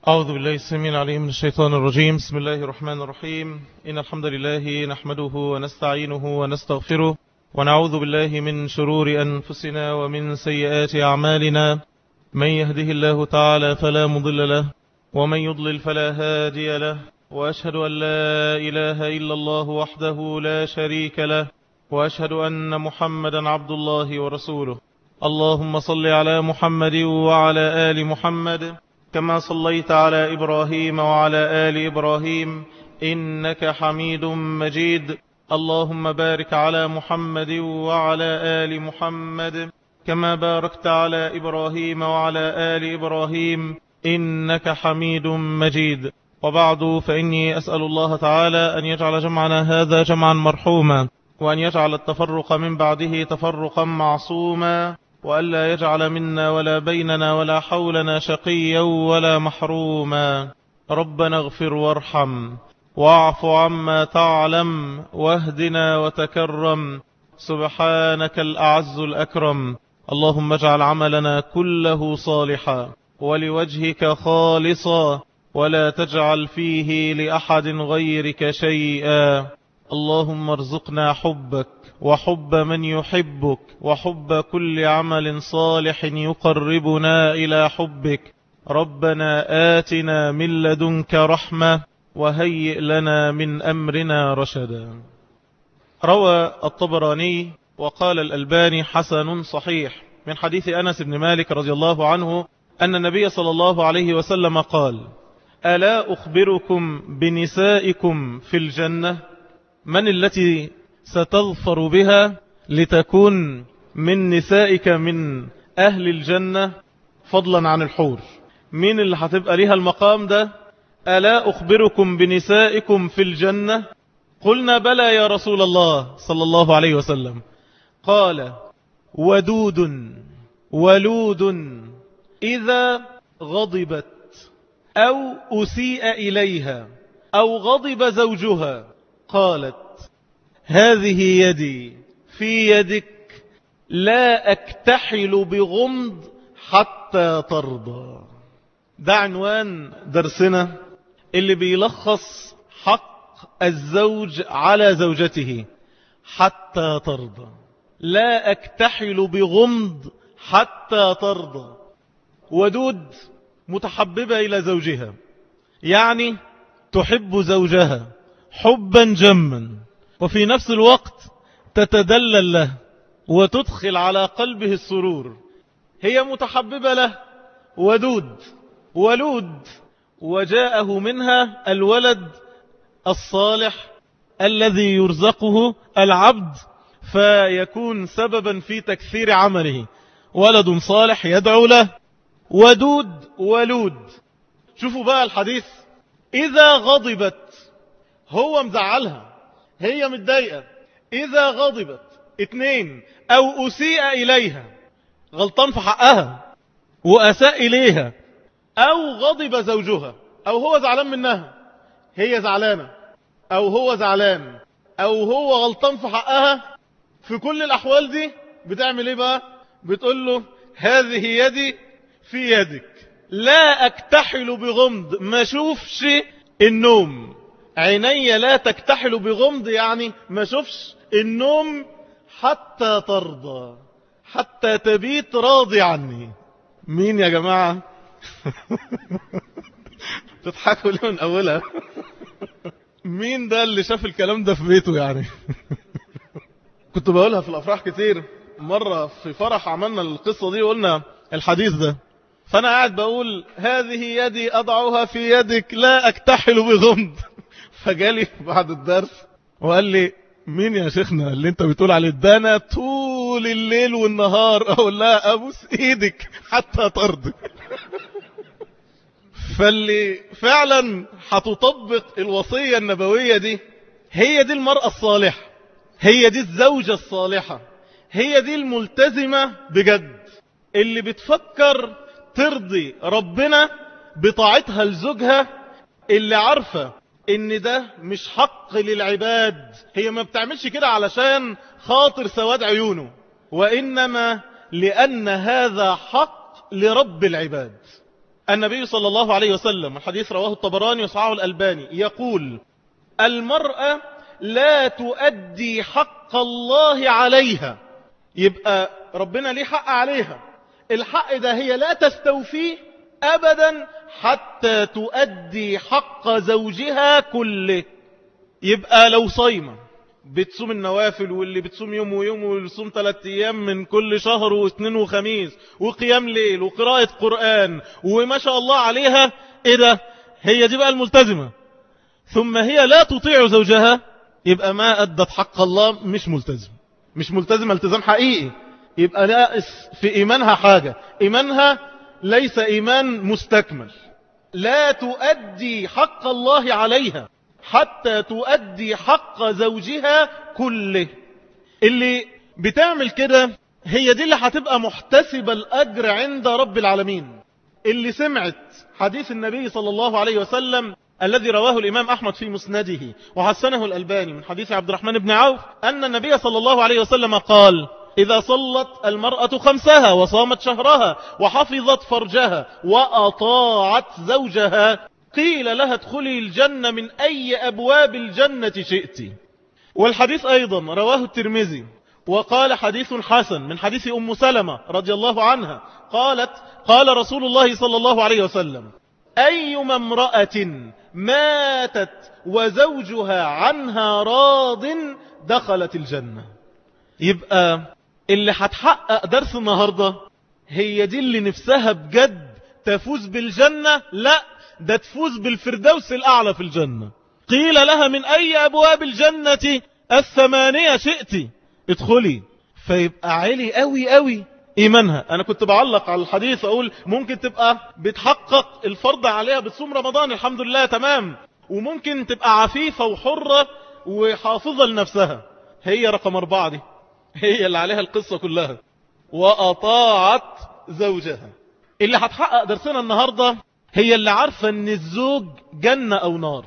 أعوذ بالله السميع العليم من الشيطان الرجيم. بسم الله الرحمن الرحيم. إن الحمد لله نحمده ونستعينه ونستغفره ونعوذ بالله من شرور أنفسنا ومن سيئات أعمالنا. من يهده الله تعالى فلا مضل له ومن يضلل فلا هادي له، وأشهد أن لا إله إلا الله وحده لا شريك له، وأشهد أن محمدا عبد الله ورسوله. اللهم صل على محمد وعلى آل محمد كما صليت على إبراهيم وعلى آل إبراهيم إنك حميد مجيد. اللهم بارك على محمد وعلى آل محمد كما باركت على إبراهيم وعلى آل إبراهيم إنك حميد مجيد. وبعد، فإني أسأل الله تعالى أن يجعل جمعنا هذا جمعا مرحوما، وأن يجعل التفرق من بعده تفرقا معصوما، وألا يجعل منا ولا بيننا ولا حولنا شقيا ولا محروما. ربنا اغفر وارحم واعف عما تعلم واهدنا وتكرم، سبحانك الأعز الأكرم. اللهم اجعل عملنا كله صالحا ولوجهك خالصا، ولا تجعل فيه لأحد غيرك شيئا. اللهم ارزقنا حبك وحب من يحبك وحب كل عمل صالح يقربنا إلى حبك. ربنا آتنا من لدنك رحمة وهيئ لنا من أمرنا رشدا. روى الطبراني وقال الألباني حسن صحيح من حديث أنس بن مالك رضي الله عنه أن النبي صلى الله عليه وسلم قال: ألا أخبركم بنسائكم في الجنة؟ من التي ستظفر بها لتكون من نسائك من أهل الجنة فضلا عن الحور؟ مين اللي هتبقى ليها المقام ده؟ ألا أخبركم بنسائكم في الجنة؟ قلنا بلى يا رسول الله صلى الله عليه وسلم. قال: ودود ولود إذا غضبت أو أسيء إليها أو غضب زوجها قالت: هذه يدي في يدك لا أكتحل بغمض حتى ترضى. ده عنوان درسنا اللي بيلخص حق الزوج على زوجته: حتى ترضى. لا أكتحل بغمض حتى ترضى. ودود متحببة إلى زوجها، يعني تحب زوجها حبا جما، وفي نفس الوقت تتدلل له وتدخل على قلبه السرور. هي متحببة له، ودود ولود، وجاءه منها الولد الصالح الذي يرزقه العبد فيكون سببا في تكثير عمله، ولد صالح يدعو له. ودود ولود. شوفوا بقى الحديث: إذا غضبت، هو مزعلها، هي متضايقة. إذا غضبت 2 أو أسيء إليها، غلطان في حقها وأساء إليها، أو غضب زوجها، أو هو زعلان منها، هي زعلانة، أو هو زعلان، أو هو غلطان في حقها. في كل الأحوال دي بتعمل إيه بقى؟ بتقول له: هذه يدي في يدك لا أكتحل بغمض. ما شوفش النوم، عيني لا تكتحل بغمض، يعني ما شوفش النوم حتى ترضى، حتى تبيت راضي عني. مين يا جماعة؟ تضحكوا ليه من أولها؟ مين ده اللي شاف الكلام ده في بيته يعني؟ كنت بقولها في الأفراح كتير. مرة في فرح عملنا القصة دي وقلنا الحديث ده، فأنا قاعد بقول: هذه يدي أضعها في يدك لا أكتحل بغمض. فجالي بعد الدرس وقال لي: مين يا شيخنا اللي انت بتقول عليه ده؟ أنا طول الليل والنهار أقول لها أبوس إيدك حتى ترضي. فاللي فعلا هتطبق الوصية النبوية دي هي دي المرأة الصالحة، هي دي الزوجة الصالحة، هي دي الملتزمة بجد، اللي بتفكر ترضي ربنا بطاعتها لزوجها، اللي عارفة ان ده مش حق للعباد. هي ما بتعملش كده علشان خاطر سواد عيونه، وإنما لأن هذا حق لرب العباد. النبي صلى الله عليه وسلم، الحديث رواه الطبراني وصححه الألباني، يقول: المرأة لا تؤدي حق الله عليها. يبقى ربنا ليه حق عليها، الحق ده هي لا تستوفيه أبدا حتى تؤدي حق زوجها كله. يبقى لو صايمة بتصوم النوافل، واللي بتصوم يوم ويوم، واللي بتصوم 3 أيام من كل شهر واثنين وخميس، وقيام ليل وقراءة قرآن، وما شاء الله عليها، ايه ده؟ هي دي بقى الملتزمة. ثم هي لا تطيع زوجها، يبقى ما أدت حق الله، مش ملتزمة التزام حقيقي. يبقى ناقص في إيمانها حاجة، إيمانها ليس إيمان مستكمل. لا تؤدي حق الله عليها حتى تؤدي حق زوجها كله. اللي بتعمل كده هي دي اللي هتبقى محتسبة الأجر عند رب العالمين. اللي سمعت حديث النبي صلى الله عليه وسلم الذي رواه الإمام أحمد في مسنده وحسنه الألباني من حديث عبد الرحمن بن عوف أن النبي صلى الله عليه وسلم قال: إذا صلت المرأة 5 وصامت شهرها وحفظت فرجها وأطاعت زوجها قيل لها ادخلي الجنة من أي أبواب الجنة شئت. والحديث أيضا رواه الترمذي وقال حديث حسن من حديث أم سلمة رضي الله عنها قالت: قال رسول الله صلى الله عليه وسلم: أيما امرأة ماتت وزوجها عنها راض دخلت الجنة. يبقى اللي هتحقق درس النهاردة هي دي اللي نفسها بجد تفوز بالجنة، لا ده تفوز بالفردوس الأعلى في الجنة. قيل لها: من أي أبواب الجنة 8 شئت ادخلي. فيبقى عالي قوي قوي إيمانها. أنا كنت بعلق على الحديث أقول ممكن تبقى بتحقق الفرض عليها، بتصوم رمضان الحمد لله تمام، وممكن تبقى عفيفة وحرة وحافظة لنفسها. هي رقم 4 دي هي اللي عليها القصة كلها، وأطاعت زوجها. اللي هتحقق درسنا النهاردة هي اللي عارفة ان الزوج جنة او نار.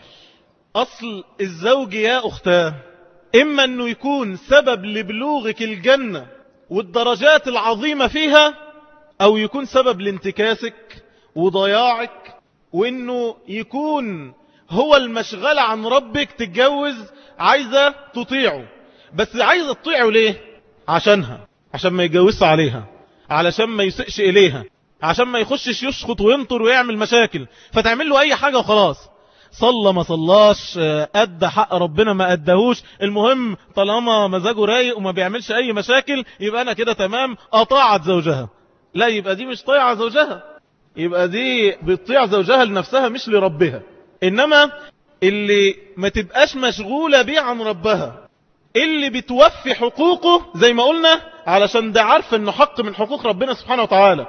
اصل الزوج يا اختاه اما انه يكون سبب لبلوغك الجنة والدرجات العظيمة فيها، او يكون سبب لانتكاسك وضياعك، وانه يكون هو المشغلة عن ربك. تتجوز عايزة تطيعه، بس عايزة تطيعه ليه؟ عشانها، عشان ما يتجوزش عليها، علشان ما يسئش اليها، عشان ما يخشش يشخط وينطر ويعمل مشاكل، فتعمل له اي حاجة وخلاص. صلى ما صلاش، ادى حق ربنا ما ادهوش، المهم طالما مزاجه رايق وما بيعملش اي مشاكل يبقى انا كده تمام. اطاعت زوجها، لا يبقى دي مش طيعة زوجها، يبقى دي بتطيع زوجها لنفسها مش لربها. انما اللي ما تبقاش مشغولة بيه عن ربها، اللي بتوفي حقوقه زي ما قلنا، علشان ده عارف انه حق من حقوق ربنا سبحانه وتعالى،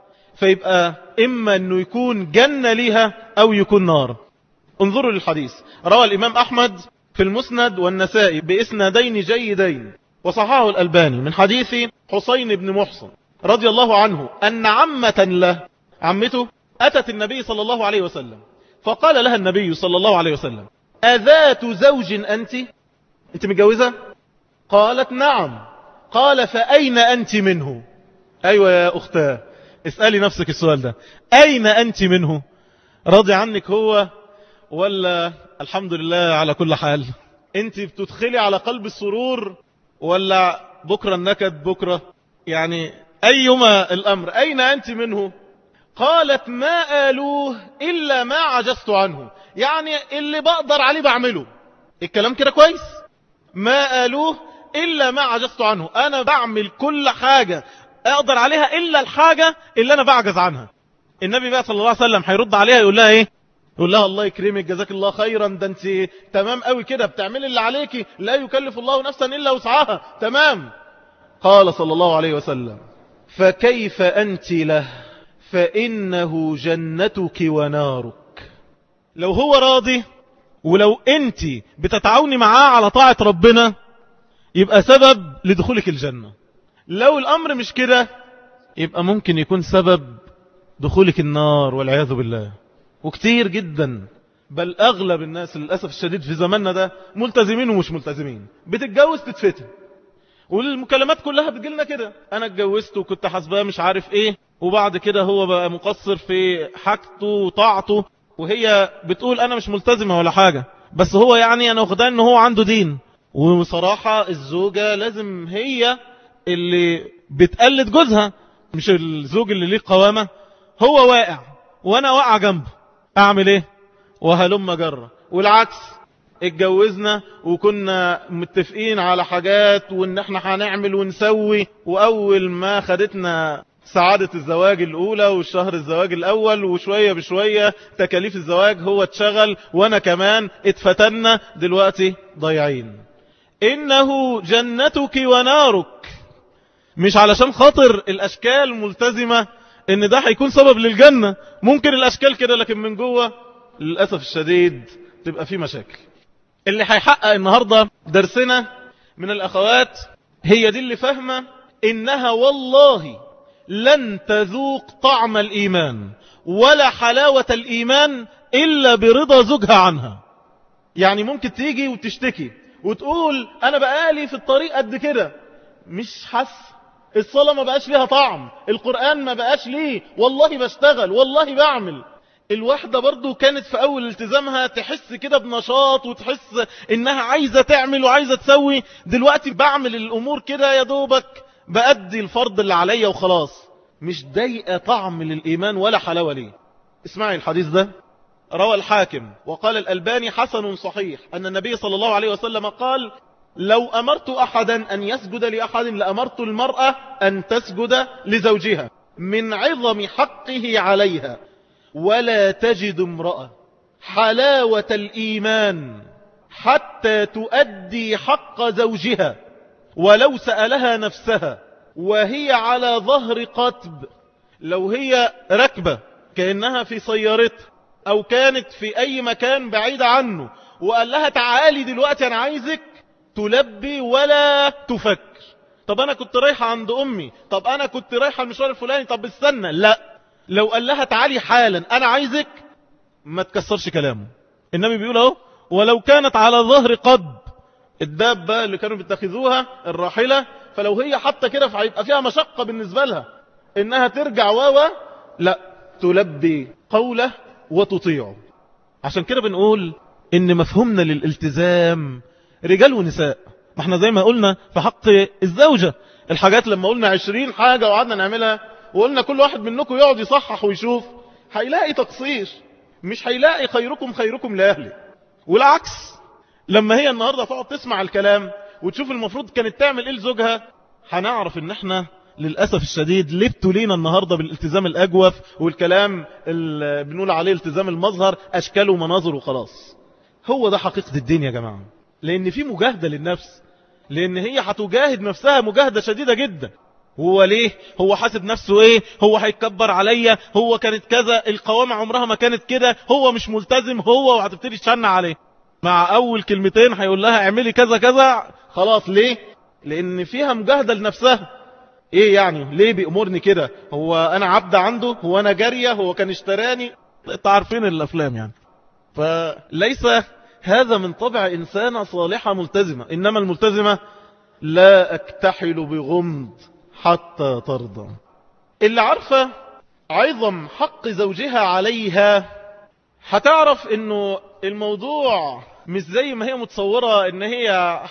فيبقى إما أنه يكون جنة ليها أو يكون نار. انظروا للحديث، روى الإمام أحمد في المسند والنسائي بإسنادين جيدين وصححه الألباني من حديث حسين بن محصن رضي الله عنه أن عمة له، عمته، أتت النبي صلى الله عليه وسلم فقال لها النبي صلى الله عليه وسلم: أذات زوج أنت متجوزة؟ قالت: نعم. قال: فأين أنت منه؟ أيوة يا أختاه، اسألي نفسك السؤال ده، أين أنت منه؟ راضي عنك هو ولا الحمد لله على كل حال؟ أنت بتدخلي على قلب السرور ولا بكرة النكد بكرة؟ يعني أيما الأمر، أين أنت منه؟ قالت: ما آلوه إلا ما عجزت عنه، يعني اللي بقدر عليه بعمله. الكلام كده كويس؟ ما آلوه إلا ما عجزت عنه، أنا بعمل كل حاجة اقدر عليها الا الحاجة اللي انا بعجز عنها. النبي بقى صلى الله عليه وسلم هيرد عليها يقول لها ايه؟ يقول لها: الله يكرمك، جزاك الله خيرا، ده انت تمام قوي كده، بتعملي اللي عليكي، لا يكلف الله نفسا الا وسعها، تمام. قال صلى الله عليه وسلم: فكيف انت له؟ فانه جنتك ونارك. لو هو راضي ولو انت بتتعاوني معاه على طاعة ربنا يبقى سبب لدخولك الجنة. لو الأمر مش كده يبقى ممكن يكون سبب دخولك النار والعياذ بالله. وكتير جدا، بل أغلب الناس للأسف الشديد في زماننا ده ملتزمين ومش ملتزمين، بتتجوز تتفتن، والمكالمات كلها بتجيلنا كده: أنا اتجوزت وكنت حاسباه مش عارف إيه، وبعد كده هو بقى مقصر في حاجته وطاعته، وهي بتقول أنا مش ملتزمة ولا حاجة، بس هو يعني أنا واخداه إن هو عنده دين. وصراحة الزوجة لازم هي اللي بتقلد جوزها، مش الزوج اللي ليه قوامة. هو واقع وأنا واقع جنبه، أعمل إيه؟ وهلم جرة. والعكس، اتجوزنا وكنا متفقين على حاجات وإن احنا هنعمل ونسوي، وأول ما خدتنا سعادة الزواج الأولى والشهر الزواج الأول وشوية بشوية تكاليف الزواج هو اتشغل وأنا كمان اتفتنا، دلوقتي ضيعين. إنه جنتك ونارك. مش علشان خاطر الأشكال ملتزمة إن ده هيكون سبب للجنة، ممكن الأشكال كده لكن من جوه للأسف الشديد تبقى فيه مشاكل. اللي هيحقق النهاردة درسنا من الأخوات هي دي اللي فاهمة إنها والله لن تذوق طعم الإيمان ولا حلاوة الإيمان إلا برضا زوجها عنها. يعني ممكن تيجي وتشتكي وتقول أنا بقالي في الطريق قد كده مش حاسة، الصلاة ما بقاش ليها طعم، القرآن ما بقاش ليه، والله بشتغل والله بعمل. الواحدة برضو كانت في أول التزامها تحس كده بنشاط وتحس إنها عايزة تعمل وعايزة تسوي، دلوقتي بعمل الأمور كده يا دوبك بأدي الفرض اللي عليا وخلاص، مش ضايقة طعم للإيمان ولا حلاوة ليه. اسمعي الحديث ده، روى الحاكم وقال الألباني حسن صحيح أن النبي صلى الله عليه وسلم قال لو أمرت أحدا أن يسجد لأحد لأمرت المرأة أن تسجد لزوجها من عظم حقه عليها، ولا تجد امرأة حلاوة الإيمان حتى تؤدي حق زوجها ولو سألها نفسها وهي على ظهر قطب. لو هي ركبة كأنها في سيارتها أو كانت في أي مكان بعيد عنه وقال لها تعالي دلوقتي أنا عايزك، تلبي ولا تفكر. طب أنا كنت رايحة عند أمي، طب أنا كنت رايحة المشوار الفلاني، طب استنى، لا، لو قال لها تعالي حالا أنا عايزك ما تكسرش كلامه. النبي بيقول اهو ولو كانت على ظهر قطب، الدابة اللي كانوا بيتخذوها الراحلة، فلو هي حتى كده فهيبقى فيها مشقة بالنسبة لها إنها ترجع لا، تلبي قوله وتطيعه. عشان كده بنقول إن مفهومنا للالتزام رجال ونساء. ما احنا زي ما قلنا في حق الزوجة الحاجات، لما قلنا 20 حاجة وقعدنا نعملها وقلنا كل واحد منكم يقعد يصحح ويشوف، هيلاقي تقصير، مش هيلاقي خيركم لأهله. والعكس، لما هي النهاردة تقعد تسمع الكلام وتشوف المفروض كانت تعمل ايه لزوجها، هنعرف ان احنا للأسف الشديد لبتوا لينا النهاردة بالالتزام الأجوف والكلام اللي بنقول عليه التزام المظهر، أشكال ومناظر وخلاص. هو ده حقيقة الدين يا جماعة، لأن في مجاهدة للنفس، لأن هي هتجاهد نفسها مجاهدة شديدة جدا. هو ليه؟ هو حاسب نفسه ايه؟ هو هيتكبر عليا؟ هو كانت كذا، القوامة عمرها ما كانت كده، هو مش ملتزم، وهتبتدي تشنع عليه مع أول كلمتين هيقول لها اعملي كذا كذا، خلاص. ليه؟ لأن فيها مجاهدة لنفسها. ايه يعني ليه بيأمرني كده؟ هو أنا عبد عنده؟ هو أنا جارية؟ هو كان اشتراني؟ تعرفين الأفلام يعني. فليس هذا من طبع إنسانة صالحة ملتزمة، إنما الملتزمة لا أكتحل بغمض حتى ترضى. اللي عارفة عظم حق زوجها عليها هتعرف انه الموضوع مش زي ما هي متصورة، ان هي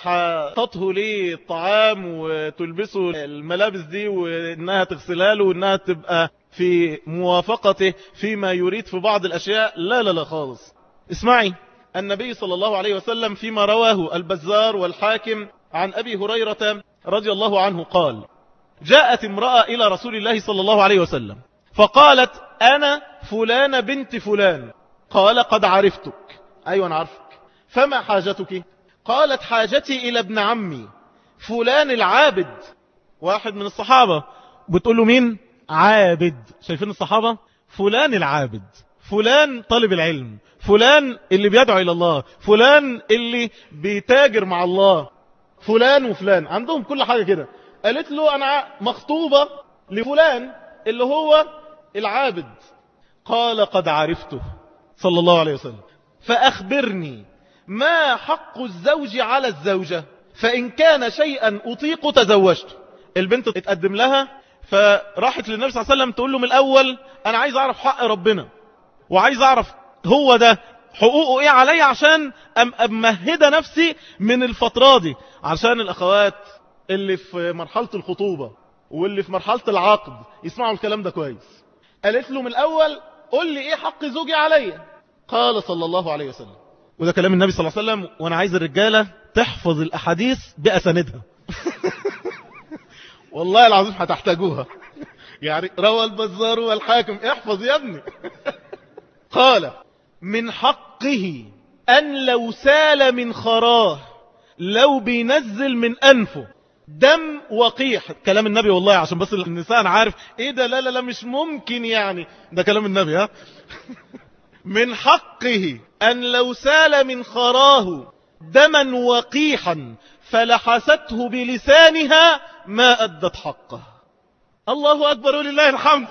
هتطهو ليه الطعام وتلبسه الملابس دي وانها تغسلها له وانها تبقى في موافقته فيما يريد في بعض الاشياء. لا لا لا خالص. اسمعي، النبي صلى الله عليه وسلم فيما رواه البزار والحاكم عن أبي هريرة رضي الله عنه قال جاءت امرأة إلى رسول الله صلى الله عليه وسلم فقالت أنا فلانة بنت فلان. قال قد عرفتك. أيوة أنا عارفك. فما حاجتك؟ قالت حاجتي إلى ابن عمي فلان العابد. واحد من الصحابة بتقول له مين؟ عابد. شايفين الصحابة؟ فلان العابد، فلان طالب العلم، فلان اللي بيدعو إلى الله، فلان اللي بيتاجر مع الله، فلان وفلان عندهم كل حاجة كده. قالت له أنا مخطوبة لفلان اللي هو العابد. قال قد عرفته صلى الله عليه وسلم فأخبرني ما حق الزوج على الزوجة، فإن كان شيئا أطيق تزوجته. البنت اتقدم لها فراحت للنبي صلى الله عليه وسلم تقول له من الأول أنا عايز أعرف حق ربنا، وعايز أعرف هو ده حقوقه إيه علي، عشان أمهد نفسي من الفترة دي، عشان الأخوات اللي في مرحلة الخطوبة واللي في مرحلة العقد يسمعوا الكلام ده كويس. قالت له من الأول قل لي إيه حق زوجي علي. قال صلى الله عليه وسلم، وده كلام النبي صلى الله عليه وسلم، وأنا عايز الرجالة تحفظ الأحاديث بأساندها والله العظيم هتحتاجوها يعني روى البزار والحاكم، احفظ يا ابني قال من حقه أن لو سال من خراه، لو بينزل من أنفه دم وقيح، كلام النبي والله، عشان بس النساء أنا عارف ايه ده، لا لا لا مش ممكن يعني، ده كلام النبي ها من حقه أن لو سال من خراه دما وقيحا فلحسته بلسانها ما أدت حقه. الله أكبر ولله الحمد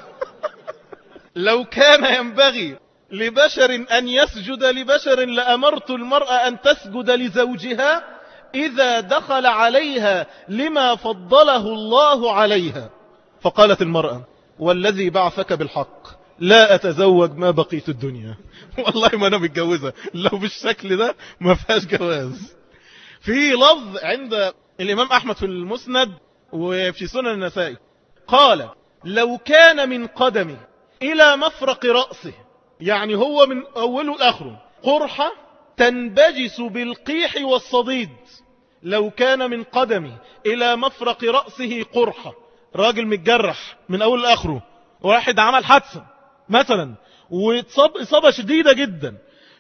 لو كان ينبغي لبشر أن يسجد لبشر لأمرت المرأة أن تسجد لزوجها إذا دخل عليها لما فضله الله عليها. فقالت المرأة والذي بعثك بالحق لا أتزوج ما بقيت الدنيا والله ما أنا متجوزة، لو بالشكل ده ما فيهاش جواز. في لفظ عند الإمام أحمد في المسند وفي سنن النسائي قال لو كان من قدمه إلى مفرق رأسه، يعني هو من أوله لآخره قرحة تنبجس بالقيح والصديد، لو كان من قدمه إلى مفرق رأسه قرحة، راجل متجرح من أول لآخره، واحد عمل حادثة مثلا واتصاب إصابة شديدة جدا،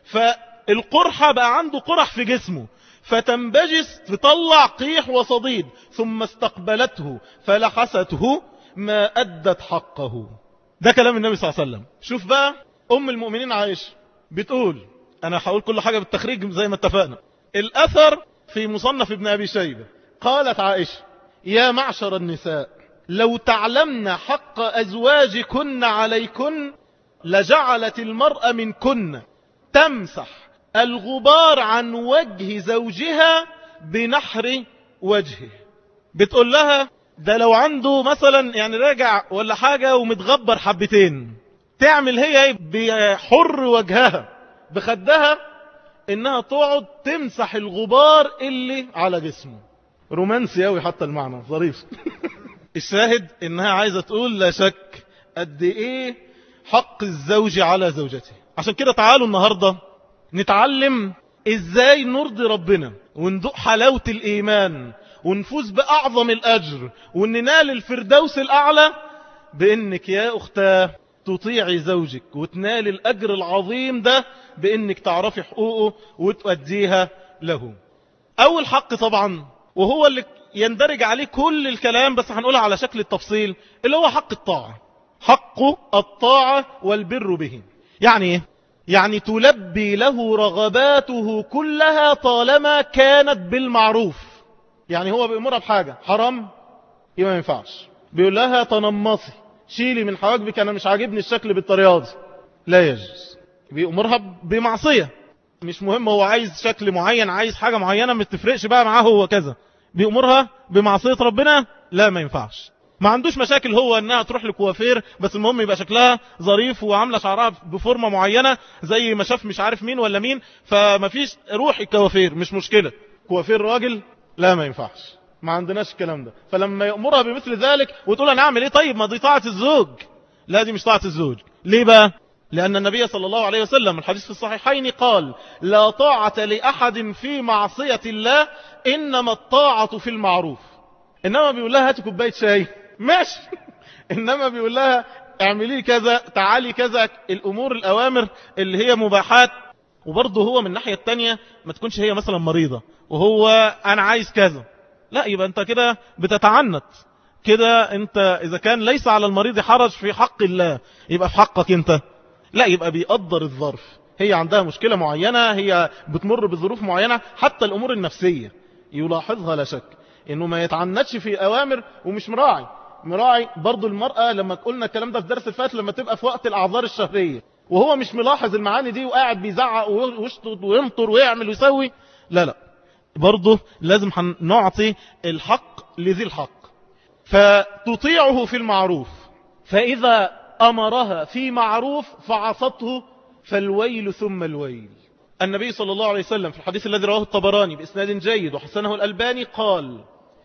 فالقرحة بقى عنده قرح في جسمه، فتنبجس تطلع قيح وصديد، ثم استقبلته فلحسته ما أدت حقه. ده كلام النبي صلى الله عليه وسلم. شوف بقى أم المؤمنين عائشة بتقول، أنا هقول كل حاجة بالتخريج زي ما اتفقنا، الأثر في مصنف ابن أبي شيبة، قالت عائشة يا معشر النساء لو تعلمن حق أزواجكن عليكن لجعلت المرأة منكن تمسح الغبار عن وجه زوجها بنحر وجهه. بتقول لها ده لو عنده مثلا يعني راجع ولا حاجة ومتغبر حبتين، تعمل هي بحر وجهها بخدها انها تقعد تمسح الغبار اللي على جسمه. رومانسي اوي حتى المعنى ظريف الشاهد انها عايزة تقول لا شك قد ايه حق الزوج على زوجته. عشان كده تعالوا النهاردة نتعلم ازاي نرضي ربنا وندوق حلاوة الايمان ونفوز باعظم الاجر وننال الفردوس الاعلى، بانك يا اختاه تطيعي زوجك وتنال الاجر العظيم ده بانك تعرفي حقوقه وتؤديها له. اول حق طبعا وهو اللي يندرج عليه كل الكلام بس هنقولها على شكل التفصيل، اللي هو حق الطاعة، حق الطاعة والبر به. يعني ايه؟ يعني تلبي له رغباته كلها طالما كانت بالمعروف. يعني هو بيأمرها بحاجة حرام يبقى ما ينفعش، بيقول لها تنمصي شيلي من حواجبك انا مش عاجبني الشكل بالطريقه دي، لا يجوز. بيأمرها بمعصية، مش مهم هو عايز شكل معين، عايز حاجة معينة ما تفرقش بقى معاه هو كذا، بيأمرها بمعصية ربنا لا ما ينفعش. ما عندوش مشاكل هو انها تروح لكوافير، بس المهم يبقى شكلها ظريف وعاملة شعرها بفورمة معينة زي ما شاف مش عارف مين ولا مين، فما فيش روح الكوافير مش مشكلة. كوافير راجل لا ما ينفعش، ما عندناش الكلام ده. فلما يأمرها بمثل ذلك وتقول انا اعمل ايه طيب، ما دي طاعة الزوج، لا دي مش طاعة الزوج. ليه بقى؟ لأن النبي صلى الله عليه وسلم الحديث في الصحيحين قال لا طاعة لأحد في معصية الله إنما الطاعة في المعروف. إنما بيقول لها هاتي كوباية شاي ماشي إنما بيقول لها اعملي كذا تعالي كذا، الأمور الأوامر اللي هي مباحات. وبرضه هو من الناحية التانية ما تكونش هي مثلا مريضة وهو أنا عايز كذا، لا يبقى أنت كده بتتعنت كده. أنت إذا كان ليس على المريض حرج في حق الله يبقى في حقك أنت لا، يبقى بيقدر الظرف. هي عندها مشكلة معينة، هي بتمر بظروف معينة، حتى الأمور النفسية يلاحظها لا شك، إنه ما يتعنتش في أوامر ومش مراعي برضو. المرأة لما قلنا الكلام ده في درس الفات، لما تبقى في وقت الأعذار الشهرية وهو مش ملاحظ المعاني دي وقاعد بيزعق ويشطط ويمطر ويعمل ويسوي، لا برضو لازم نعطي الحق لذي الحق. فتطيعه في المعروف، فإذا أمرها في معروف فعصته فالويل ثم الويل. النبي صلى الله عليه وسلم في الحديث الذي رواه الطبراني بإسناد جيد وحسنه الألباني قال: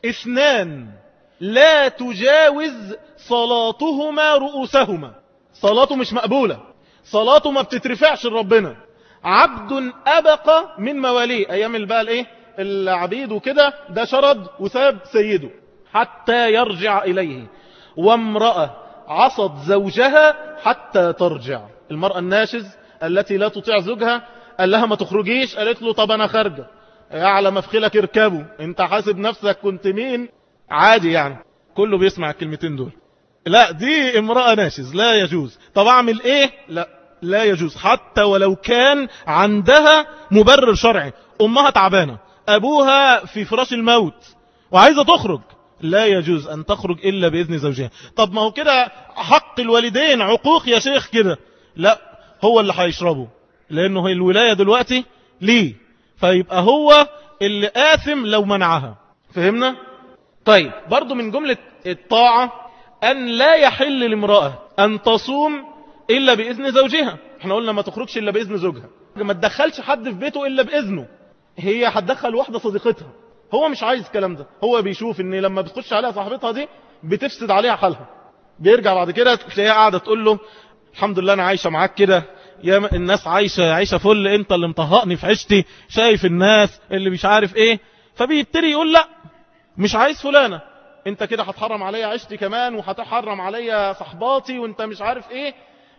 2 لا تجاوز صلاتهما رؤوسهما. صلاته مش مقبولة، صلاته ما بتترفعش لربنا. عبد أبق من مواليه، أيام بقى الايه العبيد وكده، ده شرد وساب سيده حتى يرجع إليه. وامرأة عصت زوجها حتى ترجع. المرأة الناشز التي لا تطيع زوجها، قال لها ما تخرجيش، قالت له طب أنا خارجة. على مفخلك اركبه، انت حاسب نفسك كنت مين؟ عادي يعني، كله بيسمع الكلمتين دول. لا، دي امرأة ناشز لا يجوز. طب اعمل ايه؟ لا يجوز، حتى ولو كان عندها مبرر شرعي. امها تعبانة، ابوها في فراش الموت وعايزة تخرج، لا يجوز ان تخرج الا باذن زوجها. طب ما هو كده حق الوالدين عقوق يا شيخ كده. لا، هو اللي هيشربه، لانه هي الولاية دلوقتي ليه، فيبقى هو اللي آثم لو منعها. فهمنا؟ طيب، برضو من جملة الطاعة أن لا يحل لامرأة أن تصوم إلا بإذن زوجها. احنا قلنا ما تخرجش إلا بإذن زوجها، ما تدخلش حد في بيته إلا بإذنه. هي هتدخل واحدة صديقتها، هو مش عايز الكلام ده. هو بيشوف ان لما بتخش عليها صاحبتها دي بتفسد عليها حالها، بيرجع بعد كده تلاقيها قاعدة تقول له الحمد لله أنا عايشة معاك كده، يا الناس عايشة فل، انت اللي مطهقني في عيشتي، شايف الناس اللي مش عارف ايه. فبيبتدي يقول لا، مش عايز فلانة، انت كده هتحرم عليا عيشتي كمان، وهتحرم عليا صحباتي، وانت مش عارف ايه.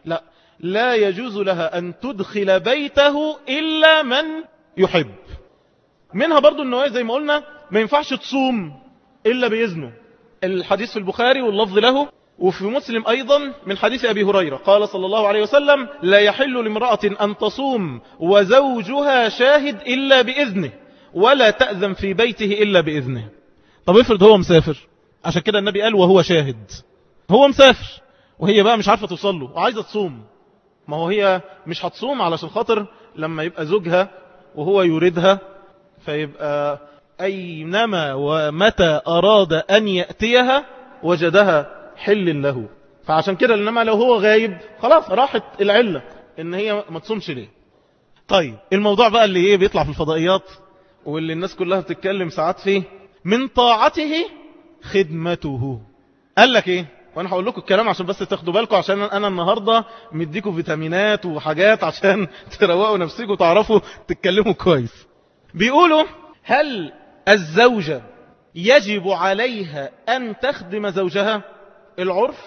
لا يجوز لها ان تدخل بيته الا من يحب. منها برضو النوايا زي ما قلنا، ما ينفعش تصوم الا باذنه. الحديث في البخاري واللفظ له، وفي مسلم أيضا من حديث أبي هريرة قال صلى الله عليه وسلم: لا يحل لامرأة أن تصوم وزوجها شاهد إلا بإذنه، ولا تأذن في بيته إلا بإذنه. طب افرض هو مسافر، عشان كده النبي قال وهو شاهد. هو مسافر وهي بقى مش عارفة توصل له وعايزة تصوم، ما هو هي مش هتصوم علشان خاطر لما يبقى زوجها وهو يريدها، فيبقى أينما ومتى أراد أن يأتيها وجدها حل له. فعشان كده انما لو هو غايب خلاص راحت العلة ان هي ما تصومش ليه. طيب، الموضوع بقى اللي ايه بيطلع في الفضائيات واللي الناس كلها بتتكلم ساعات فيه: من طاعته خدمته. قال لك ايه؟ وانا هقول لكم الكلام عشان بس تاخدوا بالكم، عشان انا النهاردة مديكم فيتامينات وحاجات عشان تروقوا نفسكم وتعرفوا تتكلموا كويس. بيقولوا: هل الزوجة يجب عليها ان تخدم زوجها؟ العرف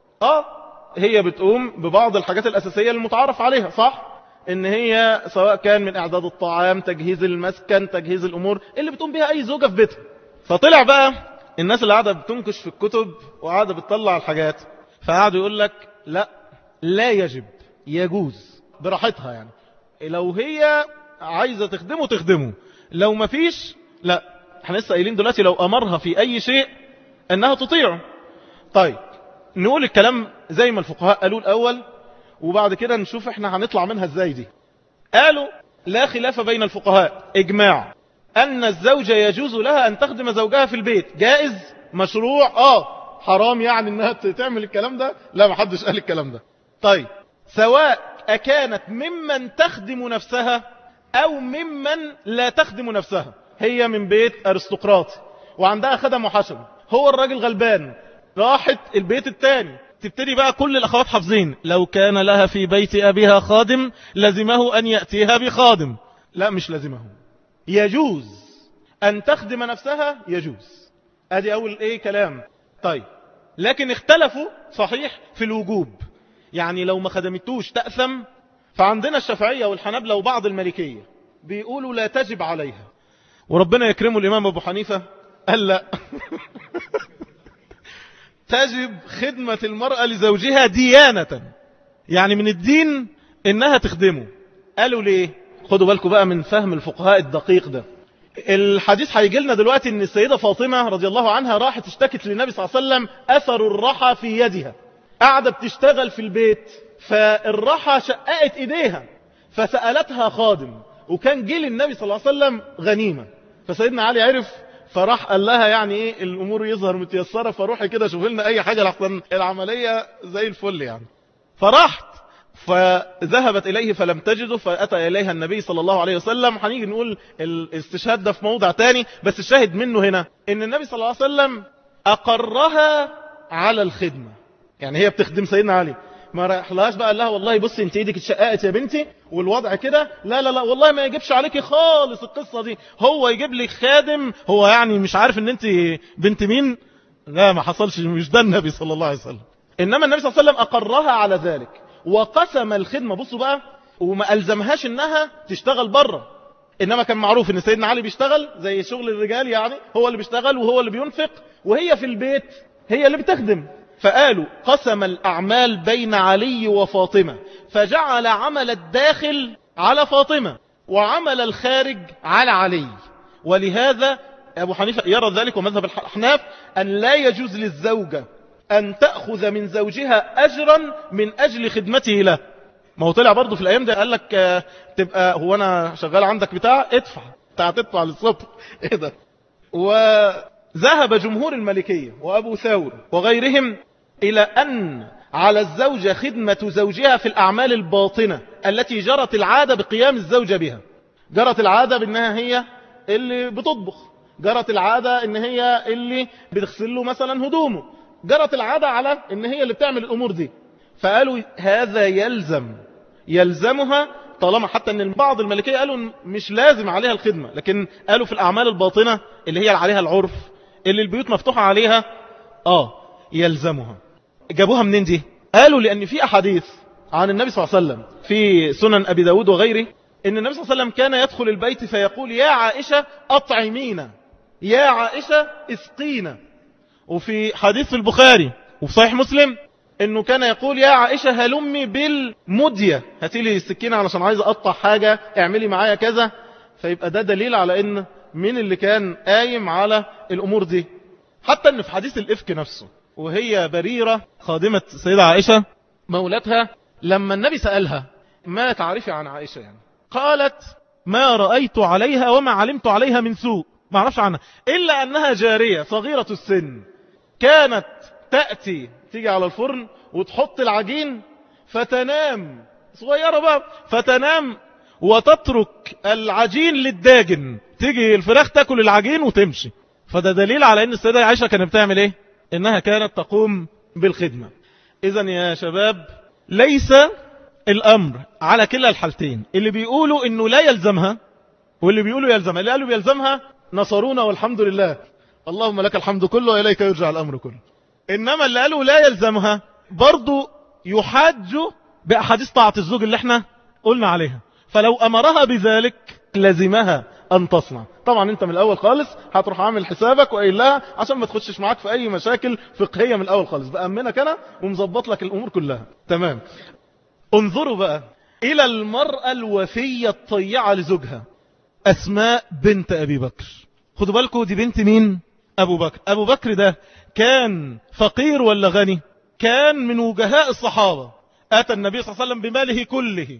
هي بتقوم ببعض الحاجات الأساسية المتعارف عليها، صح؟ ان هي سواء كان من اعداد الطعام، تجهيز المسكن، تجهيز الامور اللي بتقوم بها اي زوجة في بيتها. فطلع بقى الناس اللي قاعدة بتنكش في الكتب وقاعدة بتطلع الحاجات، فقاعدوا يقول لك لا يجب، يجوز براحتها. يعني لو هي عايزة تخدمه، لو ما فيش لا. احنا لسه قايلين دلوقتي لو امرها في اي شيء انها تطيعه. طيب، نقول الكلام زي ما الفقهاء قالوا الأول، وبعد كده نشوف احنا هنطلع منها ازاي دي. قالوا: لا خلاف بين الفقهاء، اجماع، أن الزوجة يجوز لها أن تخدم زوجها في البيت. جائز، مشروع، حرام يعني انها تعمل الكلام ده؟ لا، محدش قال الكلام ده. طيب، سواء أكانت ممن تخدم نفسها أو ممن لا تخدم نفسها. هي من بيت أرستقراطي وعندها خدم وحشم، هو الراجل غلبان، راحت البيت التاني، تبتدي بقى كل الأخوات حافظين: لو كان لها في بيت أبيها خادم لزمه أن يأتيها بخادم. لا، مش لزمه، يجوز أن تخدم نفسها، يجوز. ادي أول كلام. طيب، لكن اختلفوا صحيح في الوجوب، يعني لو ما خدمتوش تأثم. فعندنا الشافعية والحنابلة وبعض المالكية بيقولوا لا تجب عليها، وربنا يكرمه الإمام أبو حنيفة قال لا تجب خدمة المرأة لزوجها ديانة، يعني من الدين انها تخدمه. قالوا ليه؟ خدوا بالكم بقى من فهم الفقهاء الدقيق ده. الحديث هيجي لنا دلوقتي ان السيدة فاطمة رضي الله عنها راحت اشتكت للنبي صلى الله عليه وسلم اثر الرحى في يدها، قاعدة بتشتغل في البيت، فالرحى شققت ايديها، فسألتها خادم، وكان جيل النبي صلى الله عليه وسلم غنيمة. فسيدنا علي عرف فراح قال لها يعني ايه الامور يظهر متيسرة، فروحي كده شوف لنا اي حاجة لحسن العملية زي الفل يعني. فراحت فذهبت إليه فلم تجده، فأتى إليها النبي صلى الله عليه وسلم. هنيجي نقول الاستشهاد ده في موضع تاني، بس الشاهد منه هنا إن النبي صلى الله عليه وسلم أقرها على الخدمة. يعني هي بتخدم سيدنا علي، ما راحلهاش بقى قال لها والله بصي انت ايدك اتشققت يا بنتي والوضع كده، لا لا لا والله ما يجيبش عليكي خالص القصة دي، هو يجيب لك خادم هو يعني مش عارف ان انت بنت مين. لا ما حصلش، مش ده النبي صلى الله عليه وسلم. إنما النبي صلى الله عليه وسلم أقرها على ذلك وقسم الخدمة. بصوا بقى، وما ألزمهاش إنها تشتغل بره، إنما كان معروف إن سيدنا علي بيشتغل زي شغل الرجال، يعني هو اللي بيشتغل وهو اللي بينفق، وهي في البيت هي اللي بتخدم. فقالوا قسم الأعمال بين علي وفاطمة، فجعل عمل الداخل على فاطمة وعمل الخارج على علي. ولهذا أبو حنيفة يرى ذلك ومذهب الأحناف أن لا يجوز للزوجة أن تأخذ من زوجها أجرا من أجل خدمته له. ما هو طلع برضه في الأيام ده قال لك تبقى هو أنا شغال عندك بتاع ادفع، بتاع تدفع للصبح إيه ده. وذهب جمهور المالكية وأبو ثور وغيرهم إلى أن على الزوجة خدمة زوجها في الأعمال الباطنة التي جرت العادة بقيام الزوجة بها. جرت العادة بأنها هي اللي بتطبخ، جرت العادة ان هي اللي بتغسل له مثلا هدومه، جرت العادة على ان هي اللي بتعمل الامور دي. فقالوا هذا يلزمها، طالما حتى ان بعض الملكية قالوا مش لازم عليها الخدمة، لكن قالوا في الاعمال الباطنة اللي هي عليها العرف اللي البيوت مفتوحة عليها يلزمها. جابوها منين دي؟ قالوا لان في احاديث عن النبي صلى الله عليه وسلم في سنن ابي داود وغيره ان النبي صلى الله عليه وسلم كان يدخل البيت فيقول يا عائشة اطعمينا، يا عائشة اسقينا. وفي حديث في البخاري وفي صحيح مسلم انه كان يقول يا عائشة هلمي بالمدية، هاتي لي السكينة علشان عايز اقطع حاجة، اعملي معايا كذا. فيبقى ده دليل على ان مين اللي كان قايم على الامور دي. حتى ان في حديث الافك نفسه وهي بريرة خادمة سيدة عائشة مولاتها، لما النبي سألها ما تعرفي عن عائشة يعني، قالت ما رأيت عليها وما علمت عليها من سوء، ما اعرفش عنها إلا أنها جارية صغيرة السن، كانت تيجي على الفرن وتحط العجين فتنام، صغيرة بقى، فتنام وتترك العجين للداجن، تيجي الفراخ تاكل العجين وتمشي. فده دليل على أن السيدة عائشة كانت بتعمل إيه؟ إنها كانت تقوم بالخدمة. إذن يا شباب ليس الأمر على كلا الحالتين، اللي بيقولوا إنه لا يلزمها واللي بيقولوا يلزمها. اللي قالوا بيلزمها نصرونا والحمد لله، اللهم لك الحمد كله وإليك يرجع الأمر كله. إنما اللي قالوا لا يلزمها برضو يحاجوا بأحاديث طاعة الزوج اللي احنا قلنا عليها، فلو أمرها بذلك لزمها أن تصنع. طبعا انت من الأول خالص هتروح عامل حسابك وقايل لها عشان ما تخشش معاك في أي مشاكل فقهية من الأول خالص، بأمنك أنا ومظبط لك الأمور كلها تمام. انظروا بقى إلى المرأة الوفية الطيعة لزوجها، أسماء بنت أبي بكر. خدوا بالكم دي بنت مين؟ أبو بكر. أبو بكر ده كان فقير ولا غني؟ كان من وجهاء الصحابة، أتى النبي صلى الله عليه وسلم بماله كله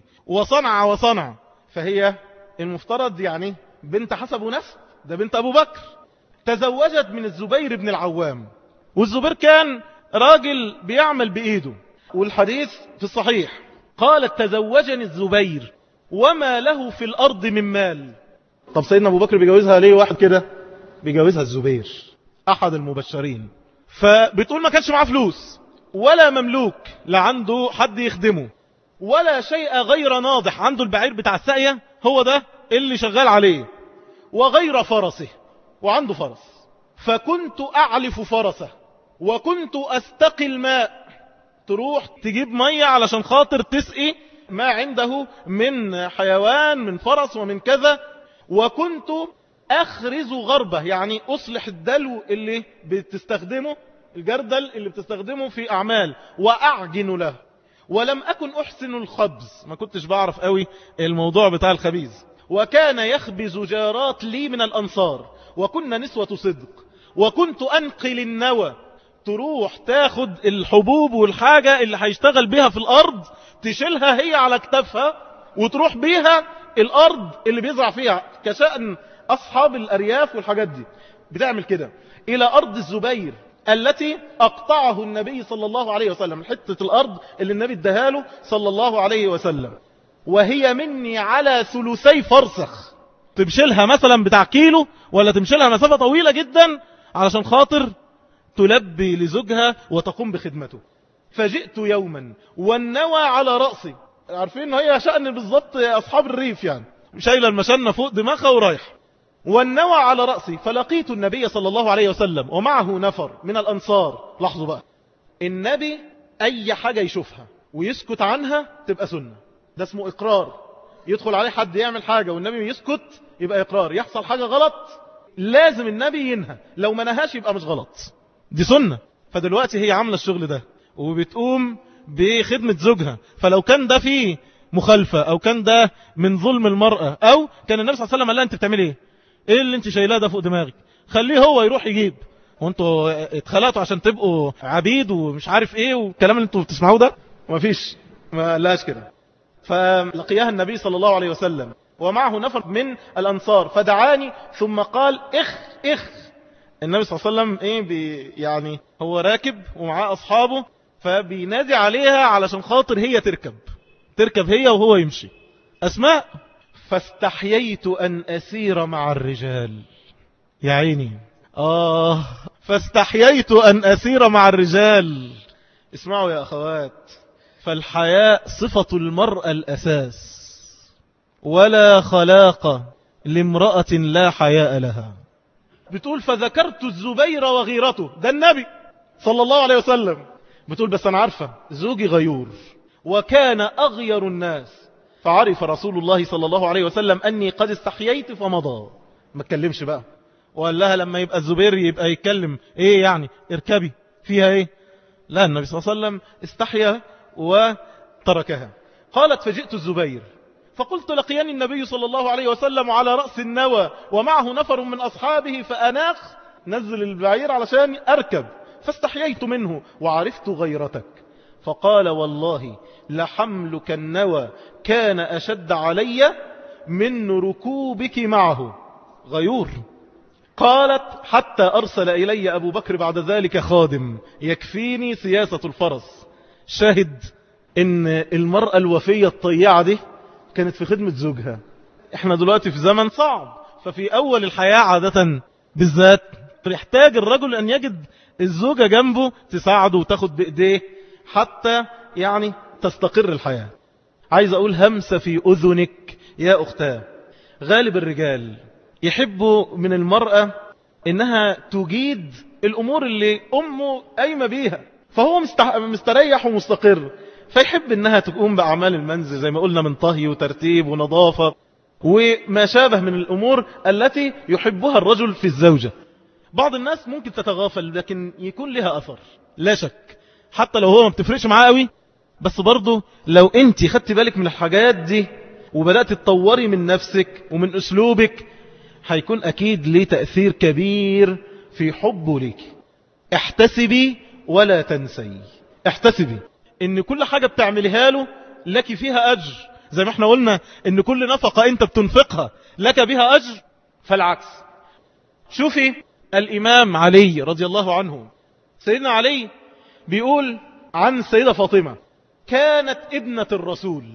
وصنع، فهي المفترض يعني بنت حسب ونسب، ده بنت أبو بكر. تزوجت من الزبير بن العوام، والزبير كان راجل بيعمل بإيده، والحديث في الصحيح قالت تزوجني الزبير وما له في الأرض من مال. طب سيدنا أبو بكر بيجوزها ليه واحد كده؟ بيجوزها الزبير أحد المبشرين. فبتقول ما كانش معاه فلوس ولا مملوك، لا عنده حد يخدمه ولا شيء غير ناضح، عنده البعير بتاع الساقية هو ده اللي شغال عليه، وغير فرسه، وعنده فرس. فكنت أعلف فرسه وكنت أستقي الماء، تروح تجيب مية علشان خاطر تسقي ما عنده من حيوان من فرس ومن كذا. وكنت أخرز غربة، يعني أصلح الدلو اللي بتستخدمه، الجردل اللي بتستخدمه في أعمال، وأعجن له. ولم أكن أحسن الخبز، ما كنتش بعرف قوي الموضوع بتاع الخبيز. وكان يخبز جارات لي من الأنصار وكنا نسوة صدق. وكنت أنقل النوى، تروح تاخد الحبوب والحاجة اللي هيشتغل بيها في الأرض تشيلها هي على كتفها وتروح بيها الأرض اللي بيزرع فيها، كشأن أصحاب الأرياف والحاجات دي. بتعمل كده إلى أرض الزبير التي أقطعه النبي صلى الله عليه وسلم، حتة الأرض اللي النبي اداهاله صلى الله عليه وسلم، وهي مني على ثلثي فرسخ. تمشيلها مثلا بتاع كيلو ولا تمشيلها مسافة طويلة جدا علشان خاطر تلبي لزوجها وتقوم بخدمته. فجئت يوما والنوى على رأسي، عارفين هي شأن بالضبط أصحاب الريف يعني، شايلة المشنة فوق دماغها ورايح، والنوى على رأسي. فلقيت النبي صلى الله عليه وسلم ومعه نفر من الأنصار. لاحظوا بقى، النبي أي حاجة يشوفها ويسكت عنها تبقى سنة، ده اسمه إقرار. يدخل عليه حد يعمل حاجة والنبي يسكت يبقى إقرار. يحصل حاجة غلط لازم النبي ينهى، لو ما نهاش يبقى مش غلط، دي سنة. فدلوقتي هي عاملة الشغل ده وبتقوم بخدمة زوجها، فلو كان ده فيه مخالفة أو كان ده من ظلم المرأة، أو كان النبي صلى الله عليه وسلم قال لها أنت بتعمل إيه اللي أنت شايلاه ده فوق دماغك؟ خليه هو يروح يجيب، وانتوا اتخلقتوا عشان تبقوا عبيد ومش عارف إيه والكلام اللي انتوا بتسمعوه ده؟ مفيش، ما لاش كده. فلقيها النبي صلى الله عليه وسلم ومعه نفر من الأنصار، فدعاني ثم قال إخ. النبي صلى الله عليه وسلم يعني هو راكب ومعاه أصحابه، فبينادي عليها علشان خاطر هي تركب هي وهو يمشي. أسماء، فاستحييت أن أسير مع الرجال. يا عيني فاستحييت أن أسير مع الرجال. اسمعوا يا أخوات، فالحياء صفة المرأة الأساس، ولا خلاق لامرأة لا حياء لها. بتقول فذكرت الزبير وغيرته، ده النبي صلى الله عليه وسلم. بتقول بس أنا عارفة زوجي غيور وكان أغير الناس، فعرف رسول الله صلى الله عليه وسلم أني قد استحييت فمضى. ما اتكلمش بقى، وقال لها لما يبقى الزبير يبقى يتكلم ايه يعني اركبي فيها ايه؟ لا، النبي صلى الله عليه وسلم استحيا وتركها. قالت فجئت الزبير فقلت لقياني النبي صلى الله عليه وسلم على رأس النوى ومعه نفر من أصحابه فأناخ، نزل البعير علشان أركب، فاستحييت منه وعرفت غيرتك. فقال والله لحملك النوى كان أشد علي من ركوبك معه. غيور. قالت حتى أرسل إلي أبو بكر بعد ذلك خادم يكفيني سياسة الفرس. شاهد إن المرأة الوفية الطيعة دي كانت في خدمة زوجها. احنا دلوقتي في زمن صعب، ففي أول الحياة عادة بالذات يحتاج الرجل أن يجد الزوجة جنبه تساعده وتاخد بإيديه حتى يعني تستقر الحياة. عايز أقول همسة في أذنك يا أختاه، غالب الرجال يحبوا من المرأة إنها تجيد الأمور اللي أمه قايمة بيها، فهو مستريح ومستقر، فيحب إنها تقوم بأعمال المنزل زي ما قلنا من طهي وترتيب ونظافة وما شابه من الأمور التي يحبها الرجل في الزوجة. بعض الناس ممكن تتغافل لكن يكون لها أثر لا شك، حتى لو هو ما بتفرقش معاه قوي، بس برضه لو انت خدت بالك من الحاجات دي وبدأت تطوري من نفسك ومن أسلوبك هيكون أكيد ليه تأثير كبير في حبه ليك. احتسبي ولا تنسي، احتسبي ان كل حاجة بتعملها له لك فيها أجر، زي ما احنا قلنا ان كل نفقة انت بتنفقها لك بها أجر، فالعكس. شوفي الإمام علي رضي الله عنه، سيدنا علي بيقول عن سيدة فاطمة كانت ابنة الرسول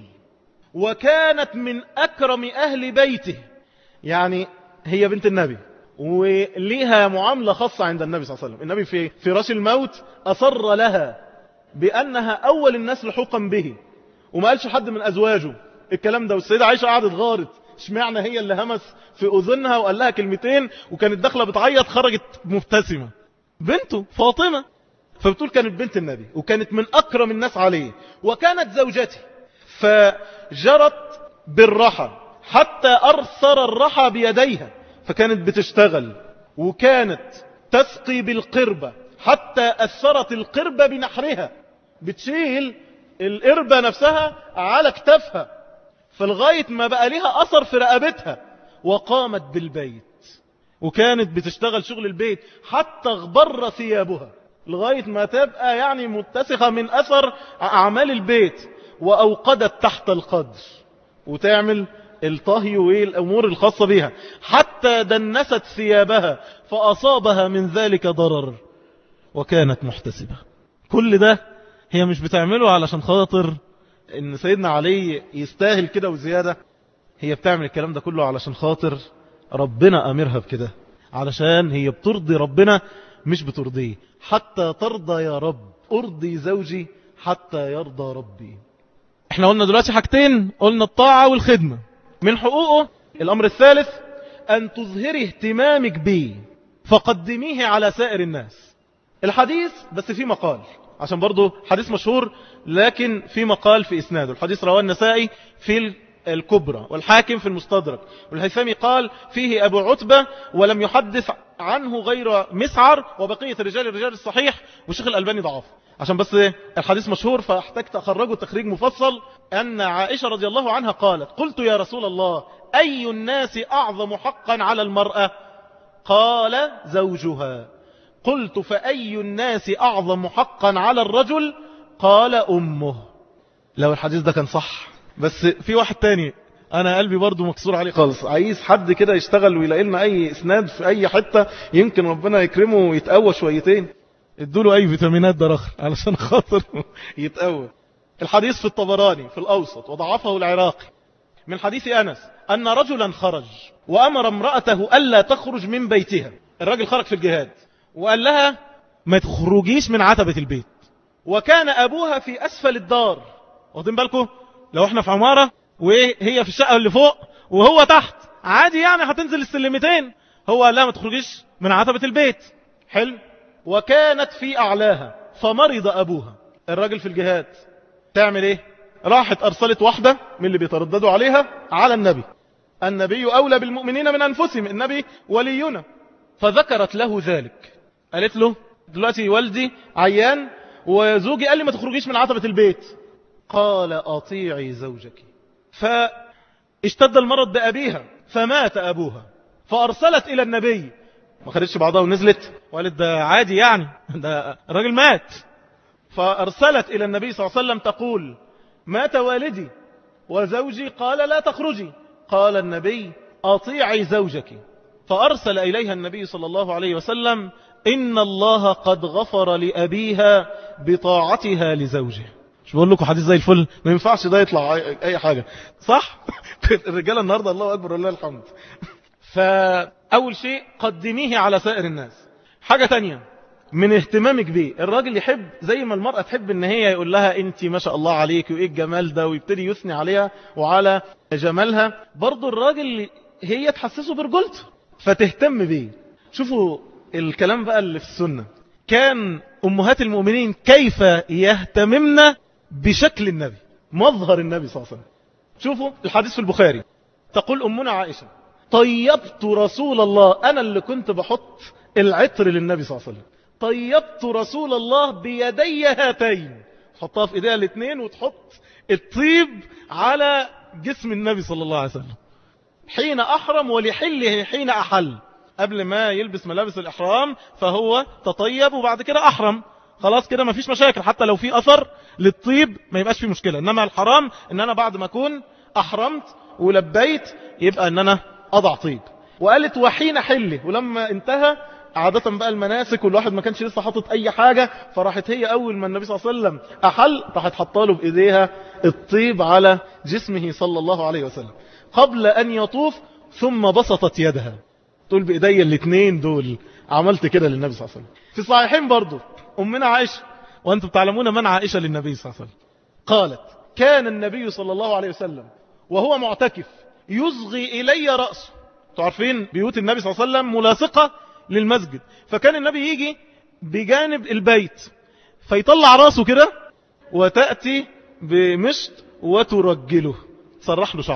وكانت من أكرم أهل بيته، يعني هي بنت النبي وليها معاملة خاصة عند النبي صلى الله عليه وسلم. النبي في فراش الموت أصر لها بأنها أول الناس لحوقا به، وما قالش حد من أزواجه الكلام ده. والسيدة عائشة قعدت غارت، اشمعنى هي اللي همس في أذنها وقال لها كلمتين وكانت داخلة بتعيط خرجت مبتسمة، بنته فاطمة. فبتقول كانت بنت النبي وكانت من أكرم الناس عليه، وكانت زوجتي فجرت بالرحى حتى أرسر الرحى بيديها، فكانت بتشتغل وكانت تسقي بالقربة حتى أثرت القربة بنحرها، بتشيل القربة نفسها على كتفها فلغاية ما بقى لها أثر في رقبتها، وقامت بالبيت وكانت بتشتغل شغل البيت حتى اغبر ثيابها لغاية ما تبقى يعني متسخة من أثر أعمال البيت، وأوقدت تحت القدر وتعمل الطهي والأمور الخاصة بها، حتى دنست ثيابها فأصابها من ذلك ضرر وكانت محتسبة. كل ده هي مش بتعمله علشان خاطر ان سيدنا علي يستاهل كده وزيادة، هي بتعمل الكلام ده كله علشان خاطر ربنا أمرها بكده، علشان هي بترضي ربنا مش بترضيه. حتى ترضى يا رب، أرضي زوجي حتى يرضى ربي. احنا قلنا دلوقتي حاجتين، قلنا الطاعة والخدمة. من حقوقه الأمر الثالث أن تظهري اهتمامك به فقدميه على سائر الناس. الحديث بس في مقال، عشان برضو حديث مشهور لكن في مقال في إسناده. الحديث رواه النسائي في الكبرى والحاكم في المستدرك، والهيثمي قال فيه أبو عتبة ولم يحدث عنه غير مسعر وبقية الرجال الصحيح، والشيخ الألباني ضعف. عشان بس الحديث مشهور فاحتجت أخرجه تخريج مفصل. أن عائشة رضي الله عنها قالت قلت يا رسول الله أي الناس أعظم حقا على المرأة؟ قال زوجها. قلت فأي الناس أعظم حقا على الرجل؟ قال أمه. لو الحديث ده كان صح، بس في واحد تاني أنا قلبي برضو مكسور عليه خالص، عايز حد كده يشتغل ويلاقي لنا أي إسناد في أي حتة يمكن ربنا يكرمه ويتقوى شويتين. ادوله أي فيتامينات ده رخر علشان خاطر يتقوى. الحديث في الطبراني في الأوسط وضعفه العراقي من حديث أنس أن رجلا خرج وأمر امرأته ألا تخرج من بيتها. الرجل خرج في الجهاد وقال لها ما تخرجيش من عتبة البيت، وكان أبوها في أسفل الدار. واخدين بالكم لو احنا في عمارة وهي في الشقة اللي فوق وهو تحت، عادي يعني هتنزل السلمتين، هو قال لها ما تخرجيش من عتبة البيت. حلو. وكانت في أعلاها فمرض أبوها. الراجل في الجهاد تعمل ايه؟ راحت أرسلت واحدة من اللي بيترددوا عليها على النبي أولى بالمؤمنين من أنفسهم، النبي ولينا. فذكرت له ذلك، قالت له دلوقتي والدي عيان وزوجي قال لي ما تخرجيش من عتبة البيت. قال أطيعي زوجك. فاشتد المرض بأبيها فمات أبوها، فأرسلت إلى النبي، ما خدتش بعضها ونزلت وقالت ده عادي يعني ده الراجل مات. فأرسلت إلى النبي صلى الله عليه وسلم تقول مات والدي وزوجي قال لا تخرجي. قال النبي أطيعي زوجك. فأرسل إليها النبي صلى الله عليه وسلم إن الله قد غفر لأبيها بطاعتها لزوجه. مش بقول لكم حديث زي الفل؟ ما ينفعش ده يطلع أي حاجة صح؟ الرجالة النهاردة الله أكبر ولله الحمد. فأول شيء قدميه على سائر الناس. حاجة تانية من اهتمامك بيه، الراجل يحب زي ما المرأة تحب ان هي يقول لها انت ما شاء الله عليك وايه الجمال ده، ويبتدي يثني عليها وعلى جمالها. برضو الراجل هي تحسسه برجولته فتهتم بيه. شوفوا الكلام بقى اللي في السنة، كان أمهات المؤمنين كيف يهتممن بشكل النبي، مظهر النبي صلى الله عليه وسلم. شوفوا الحديث في البخاري، تقول أمنا عائشة طيبت رسول الله، أنا اللي كنت بحط العطر للنبي صلى الله عليه وسلم، طيبت رسول الله بيدي هاتين، تحطها في ايديها الاثنين وتحط الطيب على جسم النبي صلى الله عليه وسلم حين أحرم ولحله حين أحل. قبل ما يلبس ملابس الإحرام فهو تطيب وبعد كده أحرم، خلاص كده ما فيش مشاكل، حتى لو في أثر للطيب ما يبقاش في مشكلة. إنما الحرام إن أنا بعد ما أكون أحرمت ولبيت يبقى إن أنا أضع طيب. وقالت وحين حله، ولما انتهى عادة بقى المناسك والواحد ما كانش لسه حاطط أي حاجة، فراحت هي أول ما النبي صلى الله عليه وسلم أحل راحت حطاله بإيديها الطيب على جسمه صلى الله عليه وسلم قبل أن يطوف، ثم بسطت يدها تقول بإيدي الاثنين دول عملت كده للنبي صلى الله عليه وسلم. في الصحيحين برضو أمنا عائشة، وأنتم تعلمون من عائشة للنبي صلى الله عليه وسلم، قالت كان النبي صلى الله عليه وسلم وهو معتكف يصغي إلي رأسه. تعرفين بيوت النبي صلى الله عليه وسلم ملاصقة للمسجد، فكان النبي يجي بجانب البيت فيطلع راسه كده وتأتي بمشط وترجله، تسرح له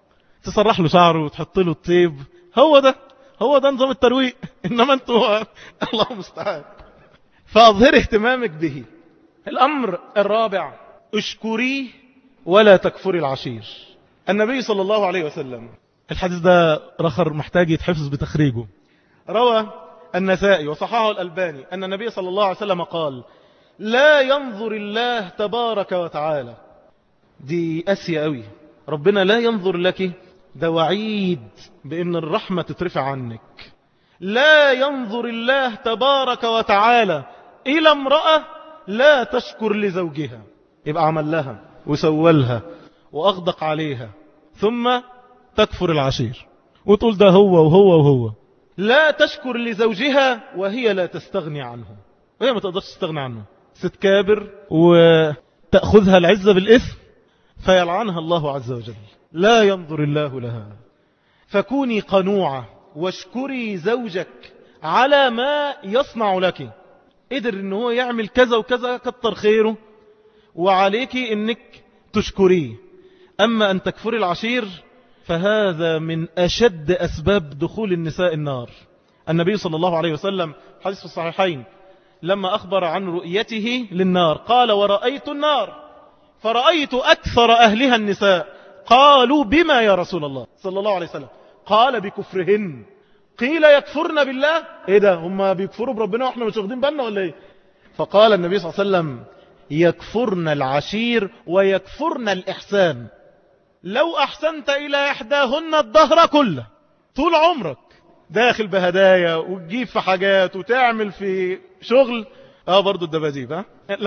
شعره وتحط له الطيب. هو ده نظام الترويق. إنما أنتوا الله المستعان. فأظهر اهتمامك به. الأمر الرابع اشكريه ولا تكفري العشير. النبي صلى الله عليه وسلم، الحديث ده رخر محتاج يتحفظ بتخريجه، روى النسائي وصححه الألباني أن النبي صلى الله عليه وسلم قال لا ينظر الله تبارك وتعالى، دي أسيا قوي، ربنا لا ينظر لك ده وعيد بأن الرحمة تترفع عنك. لا ينظر الله تبارك وتعالى إلى امرأة لا تشكر لزوجها، يبقى عمل لها وسولها وأغدق عليها ثم تكفر العشير وتقول ده هو وهو وهو. لا تشكر لزوجها وهي لا تستغني عنه، وهي ما تقدرش تستغني عنه. ست كابر وتأخذها العزة بالإثم فيلعنها الله عز وجل. لا ينظر الله لها. فكوني قنوعة واشكري زوجك على ما يصنع لك. قدر ان هو يعمل كذا وكذا كتر خيره، وعليك انك تشكريه. اما ان تكفري العشير فهذا من اشد اسباب دخول النساء النار. النبي صلى الله عليه وسلم حديث في الصحيحين لما اخبر عن رؤيته للنار قال ورأيت النار فرأيت اكثر اهلها النساء. قالوا بما يا رسول الله صلى الله عليه وسلم؟ قال بكفرهن. قيل يكفرن بالله؟ ايه ده، هم بيكفروا بربنا واحنا مش واخدين بالنا ولا ايه؟ فقال النبي صلى الله عليه وسلم يكفرن العشير ويكفرن الإحسان. لو أحسنت إلى إحداهن الدهر كله، طول عمرك داخل بهدايا وتجيب في حاجات وتعمل في شغل برضو الدباديب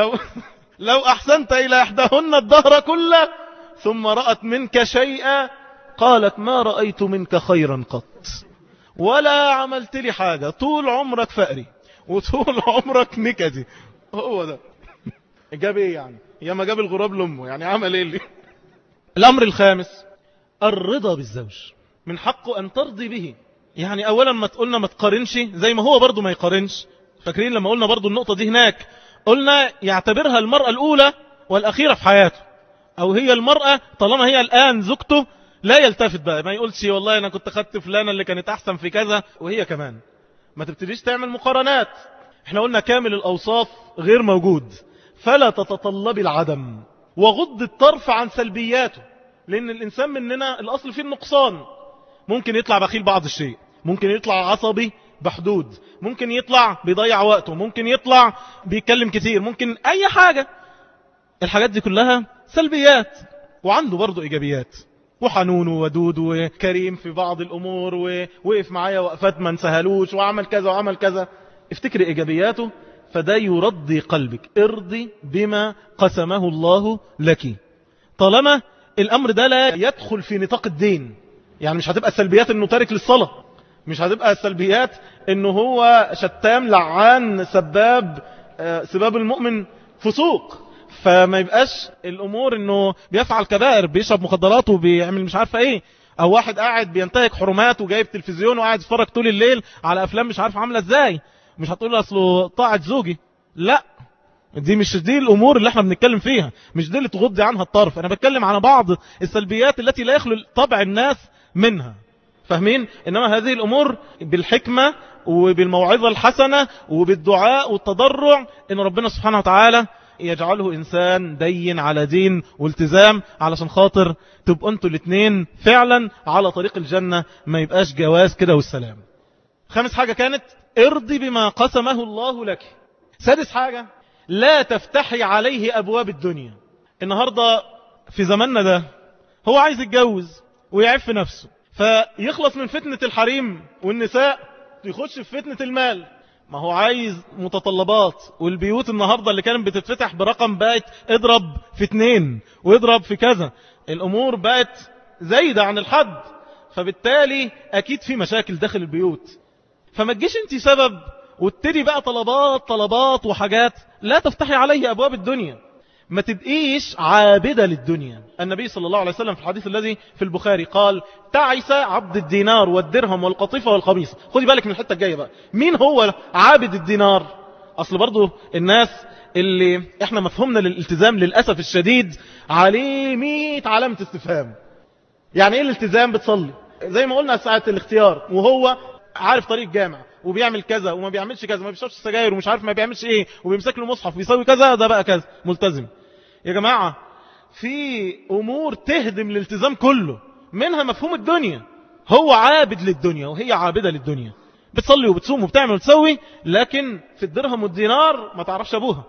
لو أحسنت إلى إحداهن الدهر كله ثم رأت منك شيئا قالت ما رأيت منك خيرا قط ولا عملت لي حاجة، طول عمرك فقري وطول عمرك نكدي. هو ده جاب ايه يعني؟ يا ما جاب الغراب لأمه، يعني عمل ايه اللي؟ الأمر الخامس الرضا بالزوج. من حقه أن ترضي به. يعني أولا ما تقولنا ما تقارنش زي ما هو برضو ما يقارنش. فاكرين لما قلنا برضو النقطة دي هناك، قلنا يعتبرها المرأة الأولى والأخيرة في حياته، أو هي المرأة طالما هي الآن زوجته لا يلتفت بقى، ما يقولش والله أنا كنت خدت فلانة اللي كانت أحسن في كذا وهي كمان. ما تبتديش تعمل مقارنات. احنا قلنا كامل الأوصاف غير موجود، فلا تتطلب العدم وغض الطرف عن سلبياته. لأن الإنسان مننا الأصل فيه النقصان. ممكن يطلع بخيل بعض الشيء، ممكن يطلع عصبي بحدود، ممكن يطلع بيضيع وقته، ممكن يطلع بيتكلم كتير، ممكن أي حاجة. الحاجات دي كلها سلبيات، وعنده برضو إيجابيات، وحنون وودود وكريم في بعض الأمور، ووقف معايا وقفات ما انسهلوش وعمل كذا وعمل كذا. افتكر إيجابياته، فده يرضي قلبك. ارضي بما قسمه الله لك، طالما الأمر ده لا يدخل في نطاق الدين. يعني مش هتبقى السلبيات انه تارك للصلاة، مش هتبقى السلبيات انه هو شتام لعان سباب، سباب المؤمن فسوق. فما يبقاش الامور انه بيفعل كبائر، بيشرب مخدرات وبيعمل مش عارفه ايه، او واحد قاعد بينتهك حرمات وجايب تلفزيون وقاعد يتفرج طول الليل على افلام مش عارف عامله ازاي. مش هتقول اصله طاعه زوجي، لا، مش دي الامور اللي احنا بنتكلم فيها، مش دي اللي تغضي عنها الطرف. انا بتكلم عن بعض السلبيات التي لا يخلو طبع الناس منها، فاهمين؟ انما هذه الامور بالحكمة وبالموعظة الحسنة وبالدعاء والتضرع، ان ربنا سبحانه وتعالى يجعله انسان دين على دين والتزام، علشان خاطر تبقوا انتوا الاثنين فعلا على طريق الجنة، ما يبقاش جواز كده والسلام. خامس حاجة كانت ارضي بما قسمه الله لك. سادس حاجة لا تفتحي عليه ابواب الدنيا. النهاردة في زماننا ده هو عايز يتجوز ويعف نفسه، فيخلص من فتنة الحريم والنساء يخش في فتنة المال. ما هو عايز متطلبات، والبيوت النهاردة اللي كانت بتتفتح برقم بقت اضرب في 2 واضرب في كذا. الامور بقت زايدة عن الحد، فبالتالي اكيد في مشاكل داخل البيوت. فما تجيش انت سبب وتبتدي بقى طلبات وحاجات. لا تفتحي عليه ابواب الدنيا، ما تبقيش عابدة للدنيا. النبي صلى الله عليه وسلم في الحديث الذي في البخاري قال تعس عبد الدينار والدرهم والقطيفة والقميص. خدي بالك من الحتة الجاية بقى، مين هو عابد الدينار؟ اصل برضو الناس اللي احنا مفهومنا للالتزام للأسف الشديد عليه 100 علامة استفهام. يعني ايه الالتزام؟ بتصلي زي ما قلنا ساعة الاختيار وهو عارف طريق جامع وبيعمل كذا وما بيعملش كذا، ما بيشربش سجاير ومش عارف ما بيعملش ايه وبيمسك له مصحف ويسوي كذا، ده بقى كذا ملتزم. يا جماعة في امور تهدم الالتزام كله، منها مفهوم الدنيا. هو عابد للدنيا وهي عابدة للدنيا، بتصلي وبتصوم وبتعمل وتسوي، لكن في الدرهم والدينار ما تعرفش ابوها.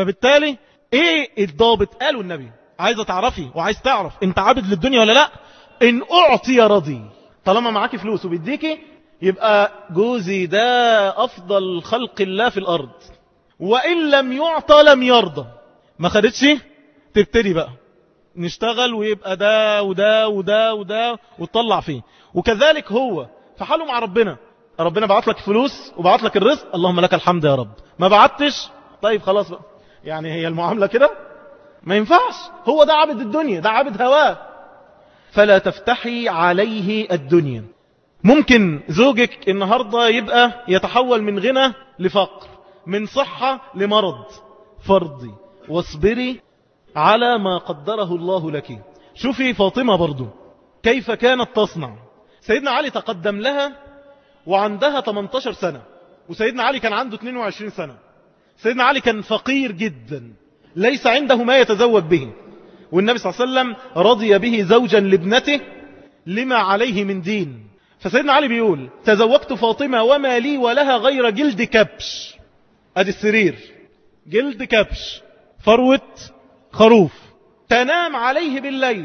فبالتالي ايه الضابط؟ قالوا النبي عايزة تعرفي وعايز تعرف انت عابد للدنيا ولا لا، إن أعطي رضي. طالما معاكي فلوس وبيديكي يبقى جوزي ده أفضل خلق الله في الأرض، وإن لم يعطى لم يرضى. ما خدتش تبتدي بقى نشتغل ويبقى ده وده وده وده وتطلع فيه. وكذلك هو في حاله مع ربنا، ربنا بعت لك فلوس وبعت لك الرزق، اللهم لك الحمد يا رب. ما بعتش طيب خلاص بقى، يعني هي المعاملة كده ما ينفعش. هو ده عبد الدنيا، ده عبد هواه. فلا تفتحي عليه الدنيا. ممكن زوجك النهاردة يبقى يتحول من غنى لفقر، من صحة لمرض. فرضي واصبري على ما قدره الله لك. شوفي فاطمة برضو كيف كانت تصنع. سيدنا علي تقدم لها وعندها 18 سنة، وسيدنا علي كان عنده 22 سنة. سيدنا علي كان فقير جدا، ليس عنده ما يتزوج به، والنبي صلى الله عليه وسلم رضي به زوجا لابنته لما عليه من دين. فسيدنا علي بيقول تزوجت فاطمة وما لي ولها غير جلد كبش. ادي السرير جلد كبش، فروة خروف، تنام عليه بالليل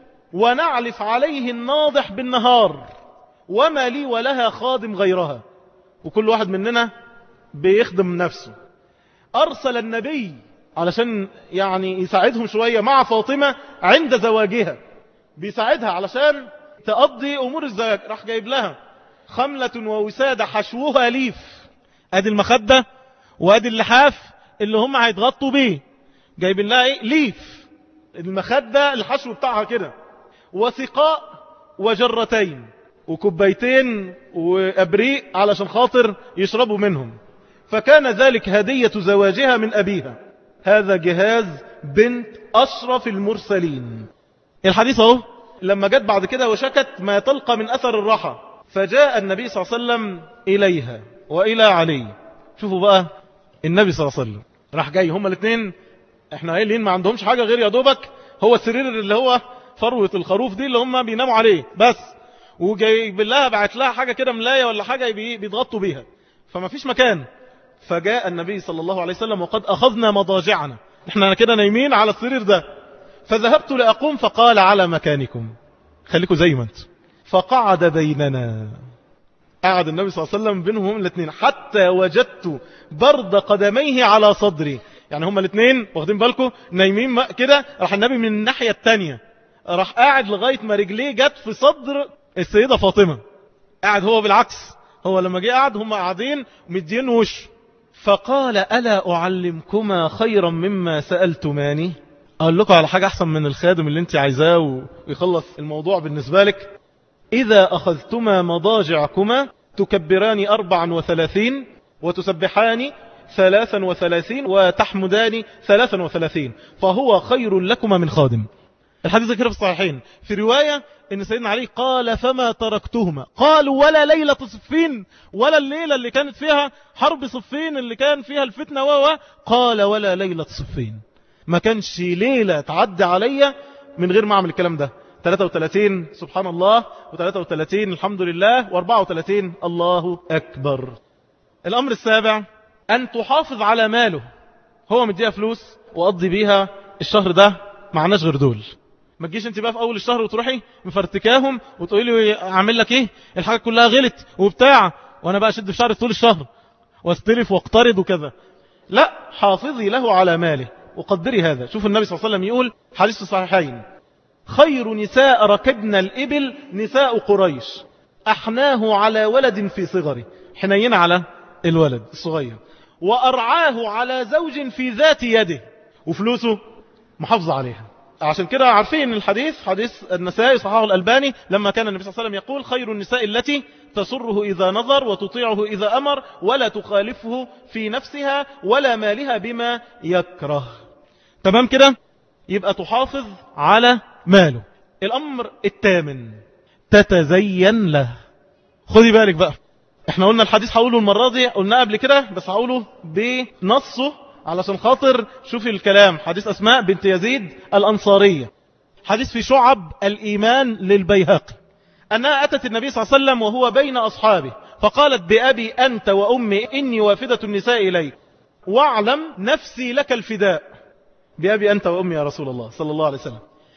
ونعلف عليه الناضح بالنهار، وما لي ولها خادم غيرها. وكل واحد مننا بيخدم نفسه. أرسل النبي علشان يعني يساعدهم شوية مع فاطمة عند زواجها، بيساعدها علشان تقضي أمور الزواج. راح جايب لها خملة ووسادة حشوها ليف. ادي المخدة وادي اللحاف اللي هم هيتغطوا بيه، جايب لها ايه؟ ليف. المخدة الحشو بتاعها كده، وسقاء وجرتين وكوبايتين وأبريق علشان خاطر يشربوا منهم. فكان ذلك هدية زواجها من أبيها. هذا جهاز بنت أشرف المرسلين. الحديث اهو لما جت بعد كده وشكت ما تلقى من أثر الراحة، فجاء النبي صلى الله عليه وسلم إليها وإلى علي. شوفوا بقى النبي صلى الله عليه وسلم راح جاي، هما الاثنين احنا قايلين ما عندهمش حاجة غير يا دوبك هو السرير اللي هو فروة الخروف دي اللي هم بيناموا عليه بس، وجايب لها بعت لها حاجة كده ملاية ولا حاجة بيضغطوا بيها، فما فيش مكان. فجاء النبي صلى الله عليه وسلم وقد أخذنا مضاجعنا، احنا كده نايمين على السرير ده. فذهبت لأقوم فقال على مكانكم، خليكم زي ما انتم. فقعد بيننا، قعد النبي صلى الله عليه وسلم بينهم الاثنين حتى وجدت برد قدميه على صدري. يعني هما الاثنين واخدين بالكم نايمين كده، راح النبي من الناحية التانية راح قاعد لغاية ما رجليه جت في صدر السيدة فاطمة. قاعد هو بالعكس، هو لما جه قاعد هم قاعدين مدين وش. فقال ألا أعلمكما خيرا مما سألتماني؟ أقول لكم على حاجة أحسن من الخادم اللي انت عايزاه ويخلص الموضوع بالنسبة لك. إذا أخذتما مضاجعكما تكبران 34 وتسبحان 33 وتحمدان 33، فهو خير لكما من خادم. الحديث ذكر في الصحيحين في رواية ان سيدنا علي قال فما تركتهما. قالوا ولا ليلة صفين، ولا الليلة اللي كانت فيها حرب صفين اللي كان فيها الفتنة قال ولا ليلة صفين. ما كانش ليلة تعدي عليا من غير ما اعمل الكلام ده. 33 سبحان الله، و33 الحمد لله، و34 الله أكبر. الأمر السابع أن تحافظ على ماله. هو مديها فلوس وقضي بيها الشهر ده، معناش غير دول. ما تجيش انت بقى في أول الشهر وتروحي مفرتكاهم وتقولي لي أعمل لك إيه، الحاجة كلها غلت وبتاع، وأنا بقى أشد في شعري طول الشهر واستلف واقترض وكذا. لا، حافظي له على ماله وقدري هذا. شوف النبي صلى الله عليه وسلم يقول حديث الصحيحين خير نساء ركبنا الإبل نساء قريش أحناه على ولد في صغره، حنين على الولد الصغير، وأرعاه على زوج في ذات يده، وفلوسه محافظة عليها. عشان كده عارفين الحديث، حديث النسائي صححه الألباني، لما كان النبي صلى الله عليه وسلم يقول خير النساء التي تسره إذا نظر وتطيعه إذا أمر ولا تخالفه في نفسها ولا مالها بما يكره. تمام كده؟ يبقى تحافظ على ماله. الأمر الثامن تتزين له. خدي بالك بقى، احنا قلنا الحديث هقوله المرة دي، قلنا قبل كده بس هقوله بنصه علشان خاطر شوفي الكلام. حديث أسماء بنت يزيد الأنصارية، حديث في شعب الإيمان للبيهقي، أنها أتت النبي صلى الله عليه وسلم وهو بين أصحابه فقالت بأبي أنت وأمي إني وافدة النساء إليك واعلم نفسي لك الفداء. بأبي أنت وأمي يا رسول الله صلى الله عليه وسلم.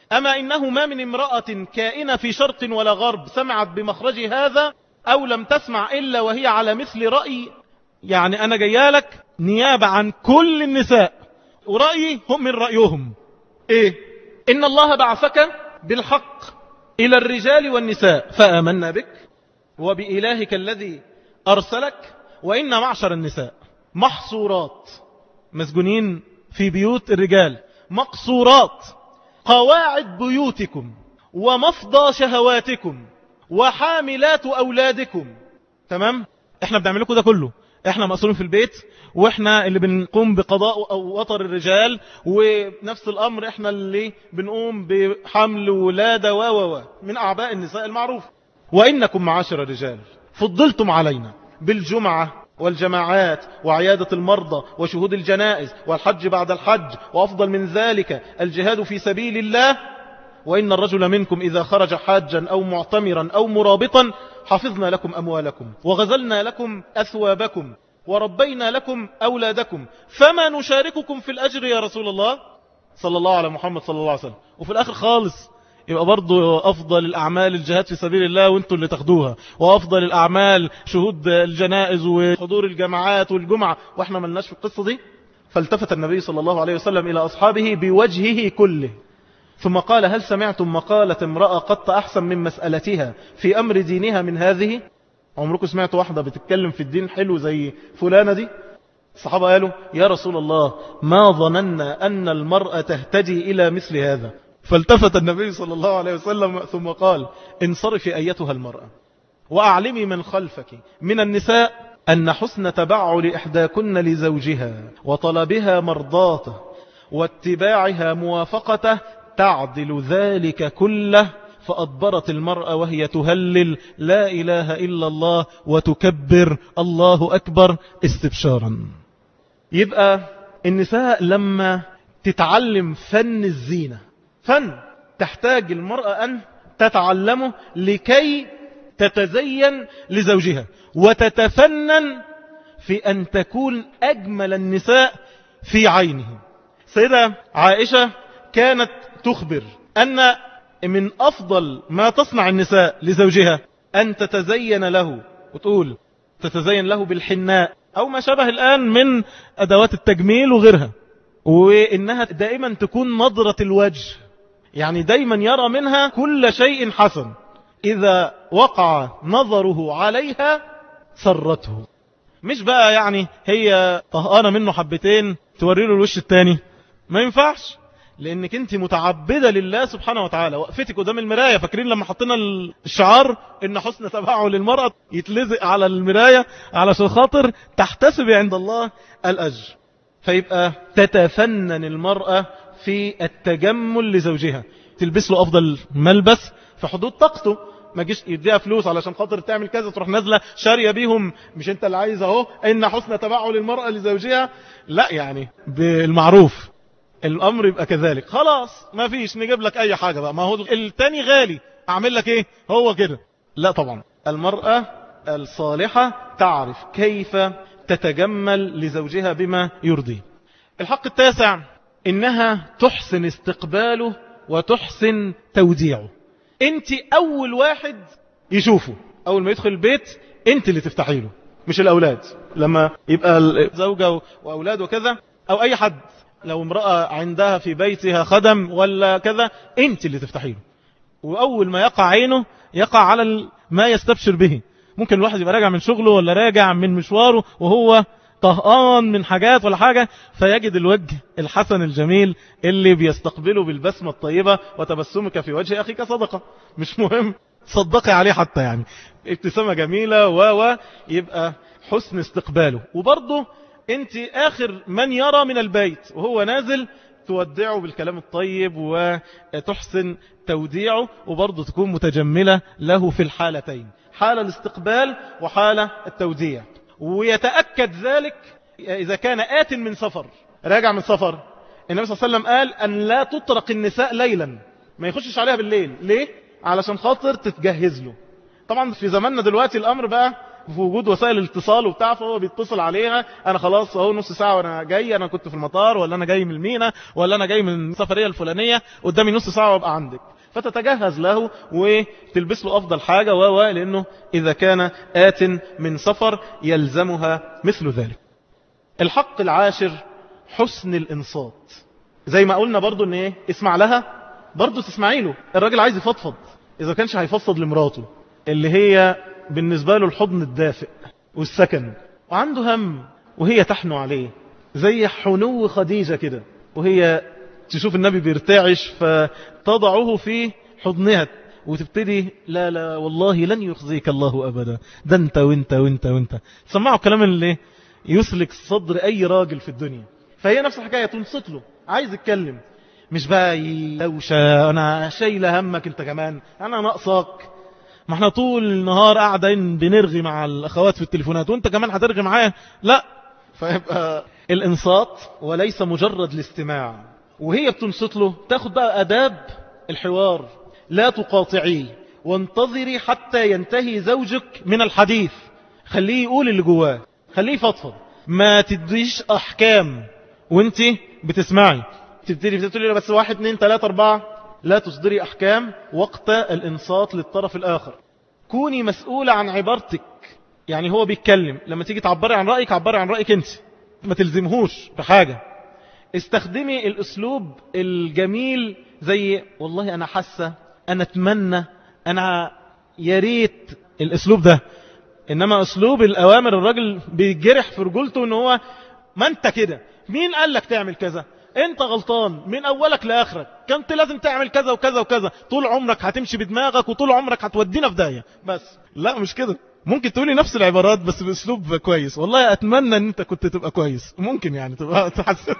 أما إنه ما من امرأة كائنة في شرق ولا غرب سمعت بمخرج هذا أو لم تسمع إلا وهي على مثل رأي. يعني أنا جيالك نيابة عن كل النساء، ورأيي هم من رأيهم. إيه؟ إن الله بعثك بالحق إلى الرجال والنساء فآمنا بك وبإلهك الذي أرسلك، وإن معشر النساء محصورات، مسجونين في بيوت الرجال، مقصورات، قواعد بيوتكم ومفضى شهواتكم وحاملات أولادكم. تمام؟ احنا بنعمل لكم ده كله، احنا مسؤولين في البيت، واحنا اللي بنقوم بقضاء او وطر الرجال، ونفس الامر احنا اللي بنقوم بحمل ولادة و من اعباء النساء المعروف. وانكم معاشر الرجال فضلتم علينا بالجمعة والجماعات وعيادة المرضى وشهود الجنائز والحج بعد الحج، وافضل من ذلك الجهاد في سبيل الله. وإن الرجل منكم إذا خرج حاجا أو معتمرا أو مرابطا حفظنا لكم أموالكم وغزلنا لكم أثوابكم وربينا لكم أولادكم، فما نشارككم في الأجر يا رسول الله صلى الله على محمد صلى الله عليه وسلم. وفي الآخر خالص يبقى برضو أفضل الأعمال الجهاد في سبيل الله وانتوا اللي تاخدوها، وأفضل الأعمال شهود الجنائز وحضور الجماعات والجمعة، وإحنا ملناش في القصة دي. فالتفت النبي صلى الله عليه وسلم إلى أصحابه بوجهه كله ثم قال: هل سمعتم مقالة امرأة قط أحسن من مسألتها في أمر دينها من هذه؟ عمركم سمعتوا واحدة بتتكلم في الدين حلو زي فلانة دي؟ الصحابة قالوا: يا رسول الله ما ظننا أن المرأة تهتدي إلى مثل هذا. فالتفت النبي صلى الله عليه وسلم ثم قال: انصرفي أيتها المرأة وأعلمي من خلفك من النساء أن حسن تبعل إحداكن لزوجها وطلبها مرضاته واتباعها موافقته تعدل ذلك كله. فأدبرت المرأة وهي تهلل لا إله إلا الله وتكبر الله أكبر استبشارا. يبقى النساء لما تتعلم فن الزينة، فن تحتاج المرأة أن تتعلمه لكي تتزين لزوجها وتتفنن في أن تكون أجمل النساء في عينه. سيدة عائشة كانت تخبر أن من أفضل ما تصنع النساء لزوجها أن تتزين له، وتقول تتزين له بالحناء أو ما شابه الآن من أدوات التجميل وغيرها، وإنها دائما تكون نظرة الوجه، يعني دائما يرى منها كل شيء حسن، إذا وقع نظره عليها سرته. مش بقى يعني هي طهقانة منه حبتين توري له الوش التاني، ما ينفعش، لأنك انت متعبدة لله سبحانه وتعالى. وقفتك قدام المراية، فاكرين لما حطينا الشعار إن حسن تبعه للمرأة يتلزق على المراية علشان خاطر تحتسب عند الله الأجر. فيبقى تتفنن المرأة في التجمل لزوجها، تلبس له أفضل ملبس في حدود طاقته، ما جيش يديها فلوس علشان خاطر تعمل كذا تروح نازله شاريه بيهم، مش انت اللي عايز اهو ان حسن تبعه للمرأة لزوجها، لا يعني بالمعروف الامر يبقى كذلك. خلاص ما فيش نجيب لك اي حاجة بقى، ما هو التاني غالي اعمل لك ايه هو كده، لا طبعا. المرأة الصالحة تعرف كيف تتجمل لزوجها بما يرضيه. الحق التاسع انها تحسن استقباله وتحسن توديعه. انت اول واحد يشوفه اول ما يدخل البيت، انت اللي تفتحي له، مش الاولاد. لما يبقى الزوجة واولاد وكذا او اي حد، لو امرأة عندها في بيتها خدم ولا كذا، انت اللي تفتحي له، واول ما يقع عينه يقع على ما يستبشر به. ممكن الواحد يبقى راجع من شغله ولا راجع من مشواره وهو طهقان من حاجات ولا حاجة، فيجد الوجه الحسن الجميل اللي بيستقبله بالبسمة الطيبة، وتبسمك في وجه أخيك صدقة، مش مهم صدقي عليه حتى، يعني ابتسامة جميلة يبقى حسن استقباله. وبرضه انت آخر من يرى من البيت وهو نازل تودعه بالكلام الطيب وتحسن توديعه، وبرضه تكون متجملة له في الحالتين، حال الاستقبال وحال التوديع. ويتأكد ذلك إذا كان آت من سفر، راجع من سفر، النبي صلى الله عليه وسلم قال أن لا تطرق النساء ليلا، ما يخشش عليها بالليل. ليه؟ علشان خاطر تتجهز له. طبعا في زماننا دلوقتي الأمر بقى في وجود وسائل الاتصال وبتاع، فهو بيتصل عليها انا خلاص اهو نص ساعة وانا جاي، انا كنت في المطار، ولا انا جاي من المينا، ولا انا جاي من السفرية الفلانية، قدامي نص ساعة وابقى عندك. فتتجهز له وتلبس له افضل حاجة لانه اذا كان آت من سفر يلزمها مثل ذلك. الحق العاشر حسن الانصات. زي ما قلنا برضو ان ايه، اسمع لها برضو تسمعي له. الراجل عايز يفضفض، اذا كانش هيفضفض لمراته اللي هي بالنسبة له الحضن الدافئ والسكن، وعنده هم وهي تحنو عليه زي حنو خديجة كده، وهي تشوف النبي بيرتعش فتضعه في حضنها وتبتدي لا لا والله لن يخزيك الله أبدا، ده انت وانت وانت وانت. تسمعوا الكلام اللي يسلك صدر أي راجل في الدنيا. فهي نفس الحكاية، تنصت له، عايز يتكلم، مش بقى يدوشة أنا شايلة همك أنت كمان، أنا ناقصك، ما احنا طول النهار قاعدين بنرغي مع الأخوات في التليفونات وانت كمان هترغي معايا، لا. فيبقى الانصات وليس مجرد الاستماع. وهي بتنصت له تاخد بقى أداب الحوار، لا تقاطعيه وانتظري حتى ينتهي زوجك من الحديث، خليه يقول اللي جواه، خليه يفضفض، ما تديش أحكام وانت بتسمعي، تبتدي بتقولي بس 1 2 3 4، لا تصدري أحكام وقت الإنصات للطرف الآخر. كوني مسؤولة عن عبارتك، يعني هو بيتكلم لما تيجي تعبري عن رأيك عبري عن رأيك انت، ما تلزمهوش بحاجة. استخدمي الأسلوب الجميل زي والله أنا حاسة، أنا أتمنى، أنا ياريت، الأسلوب ده. إنما أسلوب الأوامر الراجل بيجرح في رجولته إن هو ما أنت كده، مين قال لك تعمل كذا، انت غلطان من اولك لاخرك، كنت لازم تعمل كذا وكذا وكذا، طول عمرك هتمشي بدماغك وطول عمرك هتودينا في داهية. بس لا، مش كده. ممكن تقولي نفس العبارات بس باسلوب كويس، والله اتمنى ان انت كنت تبقى كويس، ممكن يعني تبقى تحسن.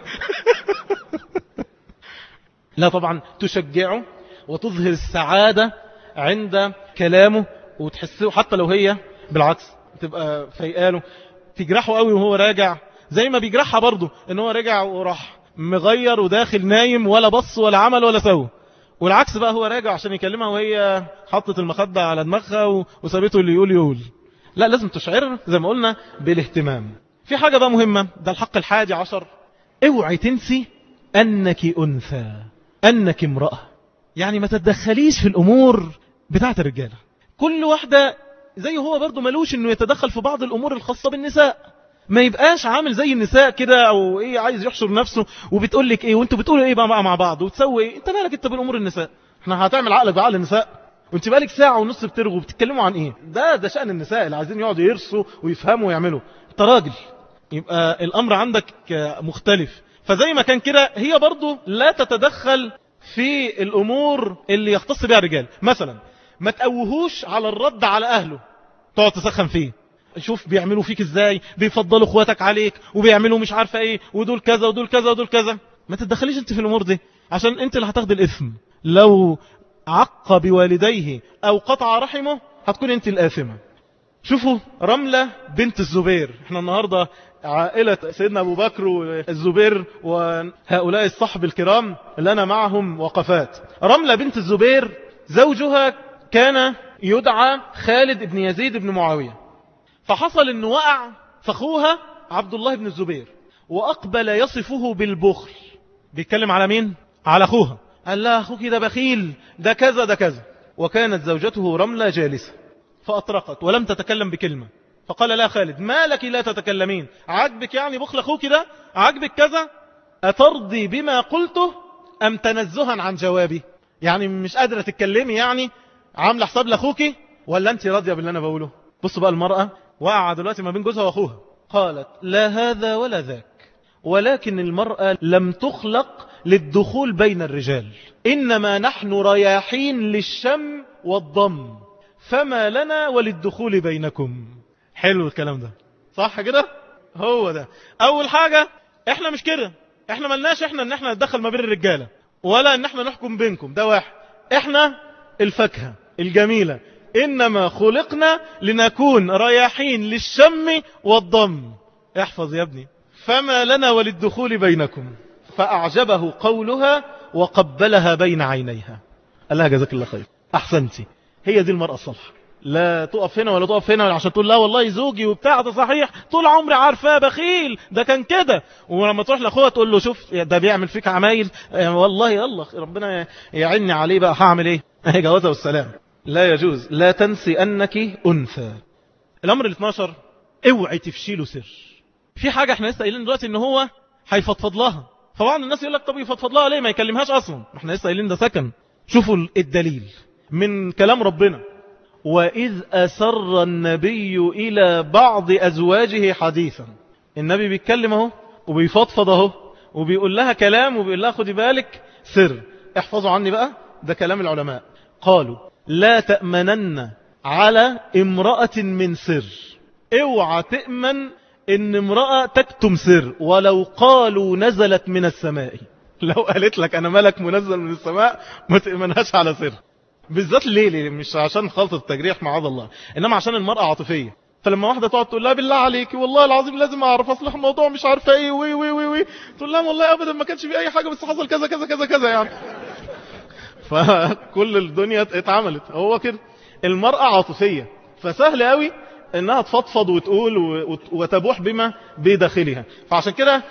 لا طبعا تشجعه وتظهر السعادة عند كلامه وتحسه، حتى لو هي بالعكس تبقى فيقاله، تجرحه قوي وهو راجع زي ما بيجرحها برضه ان هو رجع وراح مغير وداخل نايم ولا بص ولا عمل ولا سوى، والعكس بقى هو راجع عشان يكلمها وهي حطت المخدة على دماغها وسابته اللي يقول. لا، لازم تشعر زي ما قلنا بالاهتمام. في حاجة بقى مهمة، ده الحق 11، اوعي تنسي انك انثى، انك امرأة. يعني ما تتدخليش في الامور بتاعت الرجالة. كل واحدة زي هو برضو ملوش انه يتدخل في بعض الامور الخاصة بالنساء، ما يبقاش عامل زي النساء كده او ايه، عايز يحشر نفسه وبتقول لك ايه وانتوا بتقولوا ايه بقى مع بعض وتسوي ايه. انت مالك انت بالامور النساء؟ احنا هتعمل عقلك بعقل النساء وانت بقالك ساعة ونص بترغوا بتتكلموا عن ايه؟ ده شأن النساء اللي عايزين يقعدوا يرسوا ويفهموا ويعملوا. انت راجل، يبقى الامر عندك مختلف. فزي ما كان كده هي برضو لا تتدخل في الامور اللي يختص بها الرجال. مثلا ما تقوهوش على الرد على اهله، تقعد تسخن فيه، شوف بيعملوا فيك ازاي، بيفضلوا اخواتك عليك وبيعملوا مش عارفه ايه ودول كذا ودول كذا ودول كذا. ما تتدخليش انت في الامور دي عشان انت اللي هتاخد الاثم. لو عق بوالديه او قطع رحمه هتكون انت الآثمة. شوفوا رملة بنت الزبير، احنا النهاردة عائلة سيدنا ابو بكر والزبير وهؤلاء الصحب الكرام اللي انا معهم وقفات. رملة بنت الزبير زوجها كان يدعى خالد بن يزيد بن معاوية، فحصل انه وقع فاخوها عبد الله بن الزبير واقبل يصفه بالبخل. بيتكلم على مين؟ على اخوها، قال لها اخوك ده بخيل، ده كذا ده كذا. وكانت زوجته رملة جالسة فاطرقت ولم تتكلم بكلمة. فقال لها خالد ما لك لا تتكلمين؟ عجبك يعني بخل اخوك ده؟ عجبك كذا؟ اترضي بما قلته ام تنزها عن جوابي؟ يعني مش قادرة تتكلمي، يعني عاملة حساب لاخوك، ولا انت راضية باللي انا بقوله؟ بصوا بقى المرأة وقع دلوقتي ما بين جوزها واخوها. قالت لا هذا ولا ذاك، ولكن المرأة لم تخلق للدخول بين الرجال، إنما نحن رياحين للشم والضم، فما لنا وللدخول بينكم. حلو الكلام ده، صح كده؟ هو ده أول حاجة. احنا مش كده، احنا ملناش ان احنا ندخل ما بين الرجالة ولا ان احنا نحكم بينكم، ده واحد. احنا الفاكهة الجميلة، إنما خلقنا لنكون رياحين للشم والضم. احفظ يا ابني، فما لنا وللدخول بينكم. فأعجبه قولها وقبلها بين عينيها، قال لها جزاك الله خير، أحسنتي، هي دي المرأة الصالحة. لا تقف هنا ولا تقف هنا عشان تقول لا والله زوجي وبتاع ده صحيح طول عمري عارفاه بخيل ده كان كده. ولما تروح لاخوها تقول له شوف ده بيعمل فيك عمايل والله يلا ربنا يعيني عليه بقى هعمل ايه. هي جوازه والسلام. لا يجوز. لا تنسي انك انثى. الامر ال 12 اوعي تفشيله سر. في حاجه احنا لسه قايلين دلوقتي ان هو هيفضفض لها، فبعض الناس يقول لك طب يفضفض لها ليه ما يكلمهاش اصلا. احنا لسه قايلين ده سكن. شوفوا الدليل من كلام ربنا. وإذ أسر النبي إلى بعض أزواجه حديثا. النبي بيتكلم اهو وبيفضفض اهو وبيقول لها كلام وبيقول لها خدي بالك سر احفظوا عني بقى. ده كلام العلماء قالوا لا تأمنن على امرأة من سر. اوعى تأمن ان امرأة تكتم سر ولو قالوا نزلت من السماء. لو قالت لك انا ملك منزل من السماء ما تأمنهاش على سر. بالذات ليه مش عشان خلطة التجريح معاذ الله، انما عشان المرأة عاطفية. فلما واحدة تقعد تقول لها بالله عليك والله العظيم لازم اعرف اصلح الموضوع مش عارفه ايه وي وي وي وي، تقول لها والله ابدا ما كانش في اي حاجة بس حصل كذا كذا كذا كذا يعني. فكل الدنيا اتعملت. هو كده المرأة عاطفية فسهل قوي انها تفضفض وتقول وتبوح بما بداخلها. فعشان كده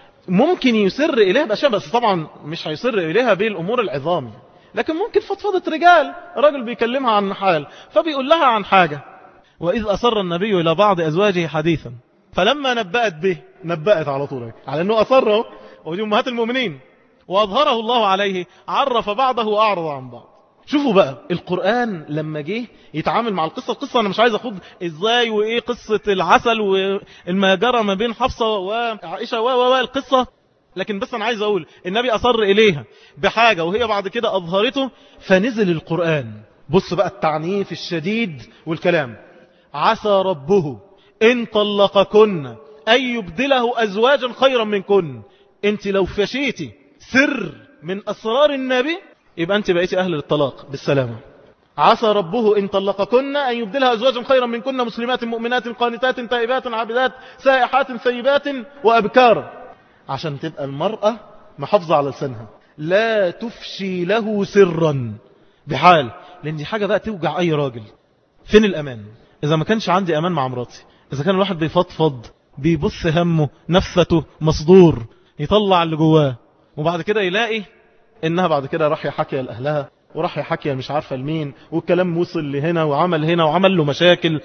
ممكن يسر اليها باشياء بس طبعا مش هيسر اليها بالامور العظام، لكن ممكن فضفضة رجال. راجل بيكلمها عن حال فبيقول لها عن حاجة. وإذ أسر النبي إلى بعض أزواجه حديثا فلما نبأت به. نبأت على طول على أنه أسره ودي أمهات المؤمنين وأظهره الله عليه عرف بعضه وأعرض عن بعض. شوفوا بقى القرآن لما جه يتعامل مع القصة أنا مش عايز أخد إزاي وإيه قصة العسل والمجرى ما بين حفصة وعائشة والقصة، لكن بس أنا عايز أقول النبي أصر إليها بحاجة وهي بعد كده أظهرته فنزل القرآن. بص بقى التعنيف الشديد والكلام. عسى ربه إن طلقكن أن يبدله أزواجا خيرا منكن. انت لو فشيتي سر من أسرار النبي يبقى انت بقيتي أهل للطلاق بالسلامة. عسى ربه إن طلقكن أن يبدلها أزواجا خيرا منكن مسلمات مؤمنات قانتات تائبات عابدات سائحات ثيبات وأبكار. عشان تبقى المرأة محافظة على لسانها لا تفشي له سرا بحال، لأن دي حاجة بقى توجع أي راجل. فين الأمان إذا ما كانش عندي أمان مع مراتي؟ إذا كان الواحد بيفضفض بيبث همه نفته مصدور يطلع اللي جواه وبعد كده يلاقي إنها بعد كده راح يحكي لأهلها وراح يحكي مش عارفة لمين والكلام وصل لهنا وعمل هنا وعمل له مشاكل.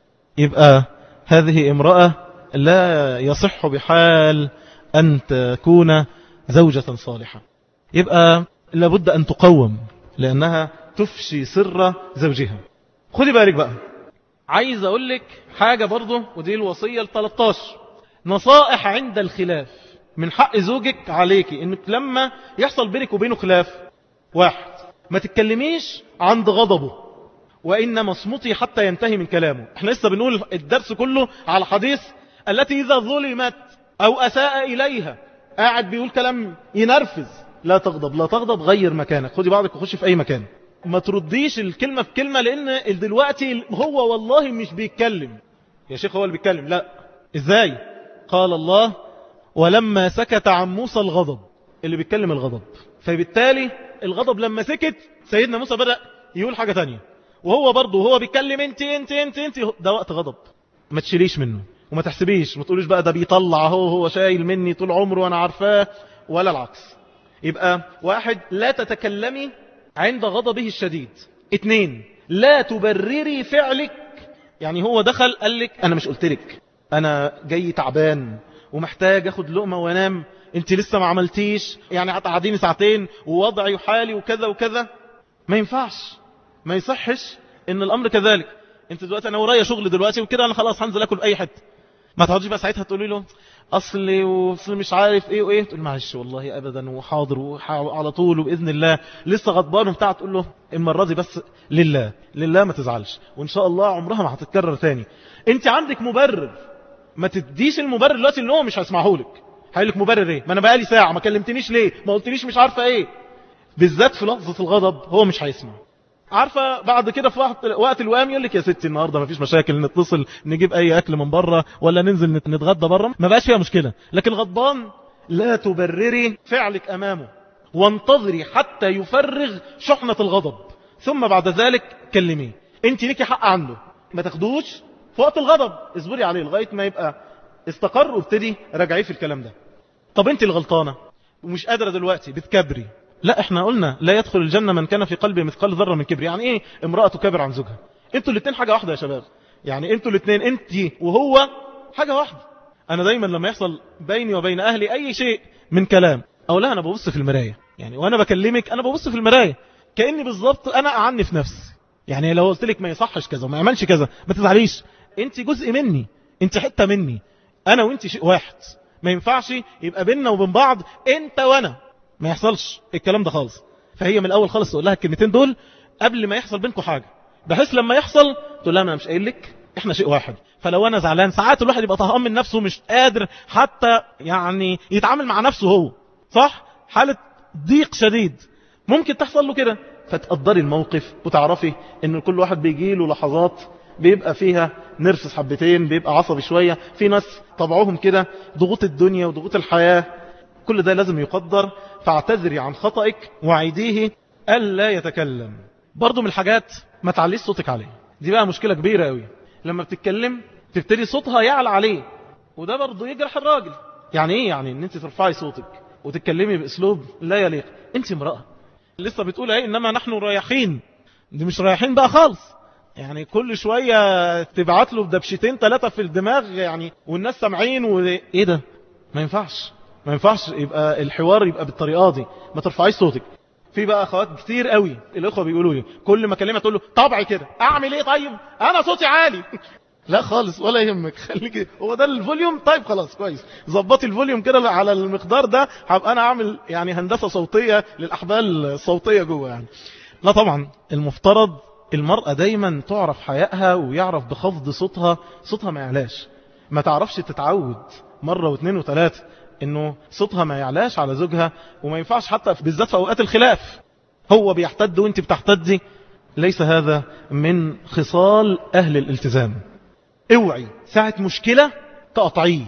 يبقى هذه امرأة لا يصح بحال أن تكون زوجة صالحة. يبقى لابد أن تقوم لأنها تفشي سر زوجها. خدي بالك بقى عايز أقول لك حاجة برضو ودي الوصية ال13. نصائح عند الخلاف. من حق زوجك عليكي انك لما يحصل بينك وبينه خلاف، واحد ما تتكلميش عند غضبه وإنما اصمتي حتى ينتهي من كلامه. احنا لسه بنقول الدرس كله على حديث التي إذا ظلمت أو أساء إليها. قاعد بيقول كلام ينرفز لا تغضب لا تغضب غير مكانك. خدي بعضك وخشي في أي مكان. ما ترديش الكلمة في كلمة لأن دلوقتي هو والله مش بيتكلم يا شيخ هو اللي بيتكلم. لا إزاي؟ قال الله ولما سكت عن موسى الغضب. اللي بيتكلم الغضب. فبالتالي الغضب لما سكت سيدنا موسى بدأ يقول حاجة تانية وهو برضه هو بيتكلم انت ده وقت غضب. ما تشيليش منه وما تحسبيش ما تقوليش بقى ده بيطلع هو شايل مني طول عمره وانا عارفاه ولا العكس. يبقى واحد لا تتكلمي عند غضبه الشديد. 2 لا تبرري فعلك. يعني هو دخل قال لك انا مش قلت لك انا جاي تعبان ومحتاج اخد لقمة وانام انت لسه ما عملتيش يعني هتقعديني ساعتين ووضعي وحالي وكذا وكذا. ما ينفعش ما يصحش ان الامر كذلك. انت دلوقتي انا ورايا شغل دلوقتي وكده انا خلاص هنزل اكل باي حته. ما تقعديش بقى ساعتها تقولي له اصلي مش عارف ايه وايه تقول معلش والله ابدا وحاضر وعلى طول وباذن الله لسه غضبان وبتاع. تقول له المره دي بس لله ما تزعلش وان شاء الله عمرها ما هتتكرر تاني. انت عندك مبرر ما تديش المبرر دلوقتي اللي هو مش هيسمعه لك. هيقول لك مبرر ايه؟ ما انا بقالي ساعه ما كلمتنيش ليه؟ ما قلتليش مش عارفه ايه. بالذات في لحظه الغضب هو مش هيسمع. عارفه بعد كده في وقت الوام يقول لك يا ستي النهارده ما فيش مشاكل نتصل نجيب اي اكل من بره ولا ننزل نتغدى بره ما بقاش فيها مشكله. لكن غضبان لا تبرري فعلك امامه وانتظري حتى يفرغ شحنه الغضب ثم بعد ذلك كلميه. انت ليكي حق عنده، ما تاخدوش في وقت الغضب، اصبري عليه لغاية ما يبقى استقر وابتدي راجعيه في الكلام ده. طب انت الغلطانة ومش قادرة دلوقتي بتكبري، لا احنا قلنا لا يدخل الجنة من كان في قلبه مثقال ذرة من كبر. يعني ايه امرأة تكبر عن زوجها؟ انتوا الاثنين حاجة واحدة يا شباب، يعني انتوا الاثنين انت وهو حاجة واحدة. انا دايما لما يحصل بيني وبين اهلي اي شيء من كلام او لا، انا ببص في المراية، يعني وانا بكلمك انا ببص في المراية كأني بالظبط انا اعني في نفسي. يعني لو قلت لك ما يصحش كذا وما يعملش كذا ما تزعليش، انت جزء مني، انت حتة مني، انا وانت شيء واحد. ما ينفعش يبقى بيننا وبين بعض انت وانا، ما يحصلش الكلام ده خالص. فهي من الاول خالص تقول لها الكلمتين دول قبل ما يحصل بينكم حاجة، بحيث لما يحصل تقول لها انا مش قايل لك، احنا شيء واحد. فلو انا زعلان ساعات الواحد يبقى طهقان من نفسه مش قادر حتى يعني يتعامل مع نفسه هو، صح؟ حالة ضيق شديد ممكن تحصل له كده، فتقدري الموقف وتعرفي ان كل واحد بيجي له لحظات بيبقى فيها نرفز حبتين، بيبقى عصبي شوية، في ناس طبعهم كده، ضغوط الدنيا وضغوط الحياة، كل ده لازم يقدر. فاعتذري عن خطأك وعيديه ألا يتكلم. برضو من الحاجات ما تعليش صوتك عليه، دي بقى مشكلة كبيرة قوي. لما بتتكلم تبتدي صوتها يعلى عليه، وده برضو يجرح الراجل. يعني ايه؟ يعني ان انت ترفعي صوتك وتتكلمي باسلوب لا يليق. انت امرأة لسه بتقول ايه انما نحن رايحين، دي مش رايحين بقى خالص. يعني كل شوية تبعت له بدبشتين 3 في الدماغ يعني، والناس سامعين وايه ده؟ ما ينفعش، ما ينفعش يبقى الحوار يبقى بالطريقة دي. ما ترفعيش صوتك. في بقى اخوات كتير قوي الاخوة بيقولوا لي كل ما اكلمها تقول له طبعي كده، اعمل ايه طيب انا صوتي عالي. لا خالص ولا يهمك، خليك هو ده الفوليوم، طيب خلاص كويس، ظبطي الفوليوم كده على المقدار ده، هبقى انا اعمل يعني هندسة صوتية للاحبال الصوتية جوه يعني. لا طبعا المفترض المرأة دايما تعرف حيائها ويعرف بخفض صوتها، صوتها ما يعلاش. ما تعرفش تتعود مرة واثنين وثلاثة انه صوتها ما يعلاش على زوجها. وما ينفعش حتى بالذات في اوقات الخلاف، هو بيحتد وانت بتحتدي، ليس هذا من خصال اهل الالتزام. اوعي ساعة مشكلة تقطعيه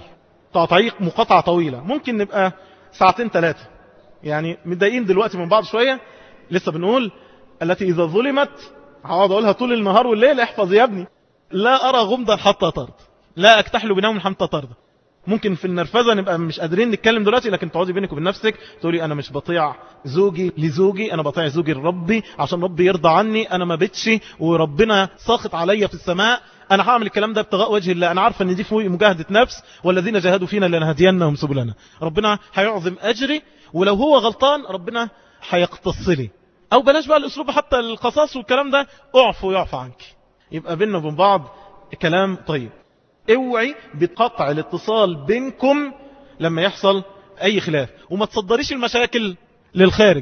مقاطعة طويلة، ممكن نبقى 2 3 ساعات يعني متضايقين دلوقتي من بعض شوية، لسه بنقول التي إذا ظلمت، هقعد أقولها طول النهار والليل، احفظ يا ابني، لا أرى غمضا حتى طرد، لا أكتحل بنوم حتى طرد. ممكن في النرفزة نبقى مش قادرين نتكلم دلوقتي، لكن تقعدي بينك وبين نفسك تقولي أنا مش بطيع زوجي لزوجي، أنا بطيع زوجي لربي عشان ربي يرضى عني، أنا ما بتش وربنا ساخط عليا في السماء، أنا هعمل الكلام ده ابتغاء وجه الله، أنا عارفة أن دي في مجاهدة نفس، والذين جاهدوا فينا لنهدينهم سبلنا، ربنا هيعظم أجري، ولو هو غلطان ربنا هيقتص لي. أو بلاش بقى الأسلوب حتى القصاص والكلام ده، اعفو يعفى عنك، يبقى بيننا وبين بعض كلام طيب. اوعي بقطع الاتصال بينكم لما يحصل اي خلاف، وما تصدريش المشاكل للخارج.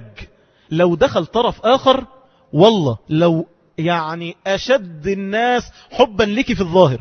لو دخل طرف اخر والله لو يعني اشد الناس حبا لك في الظاهر،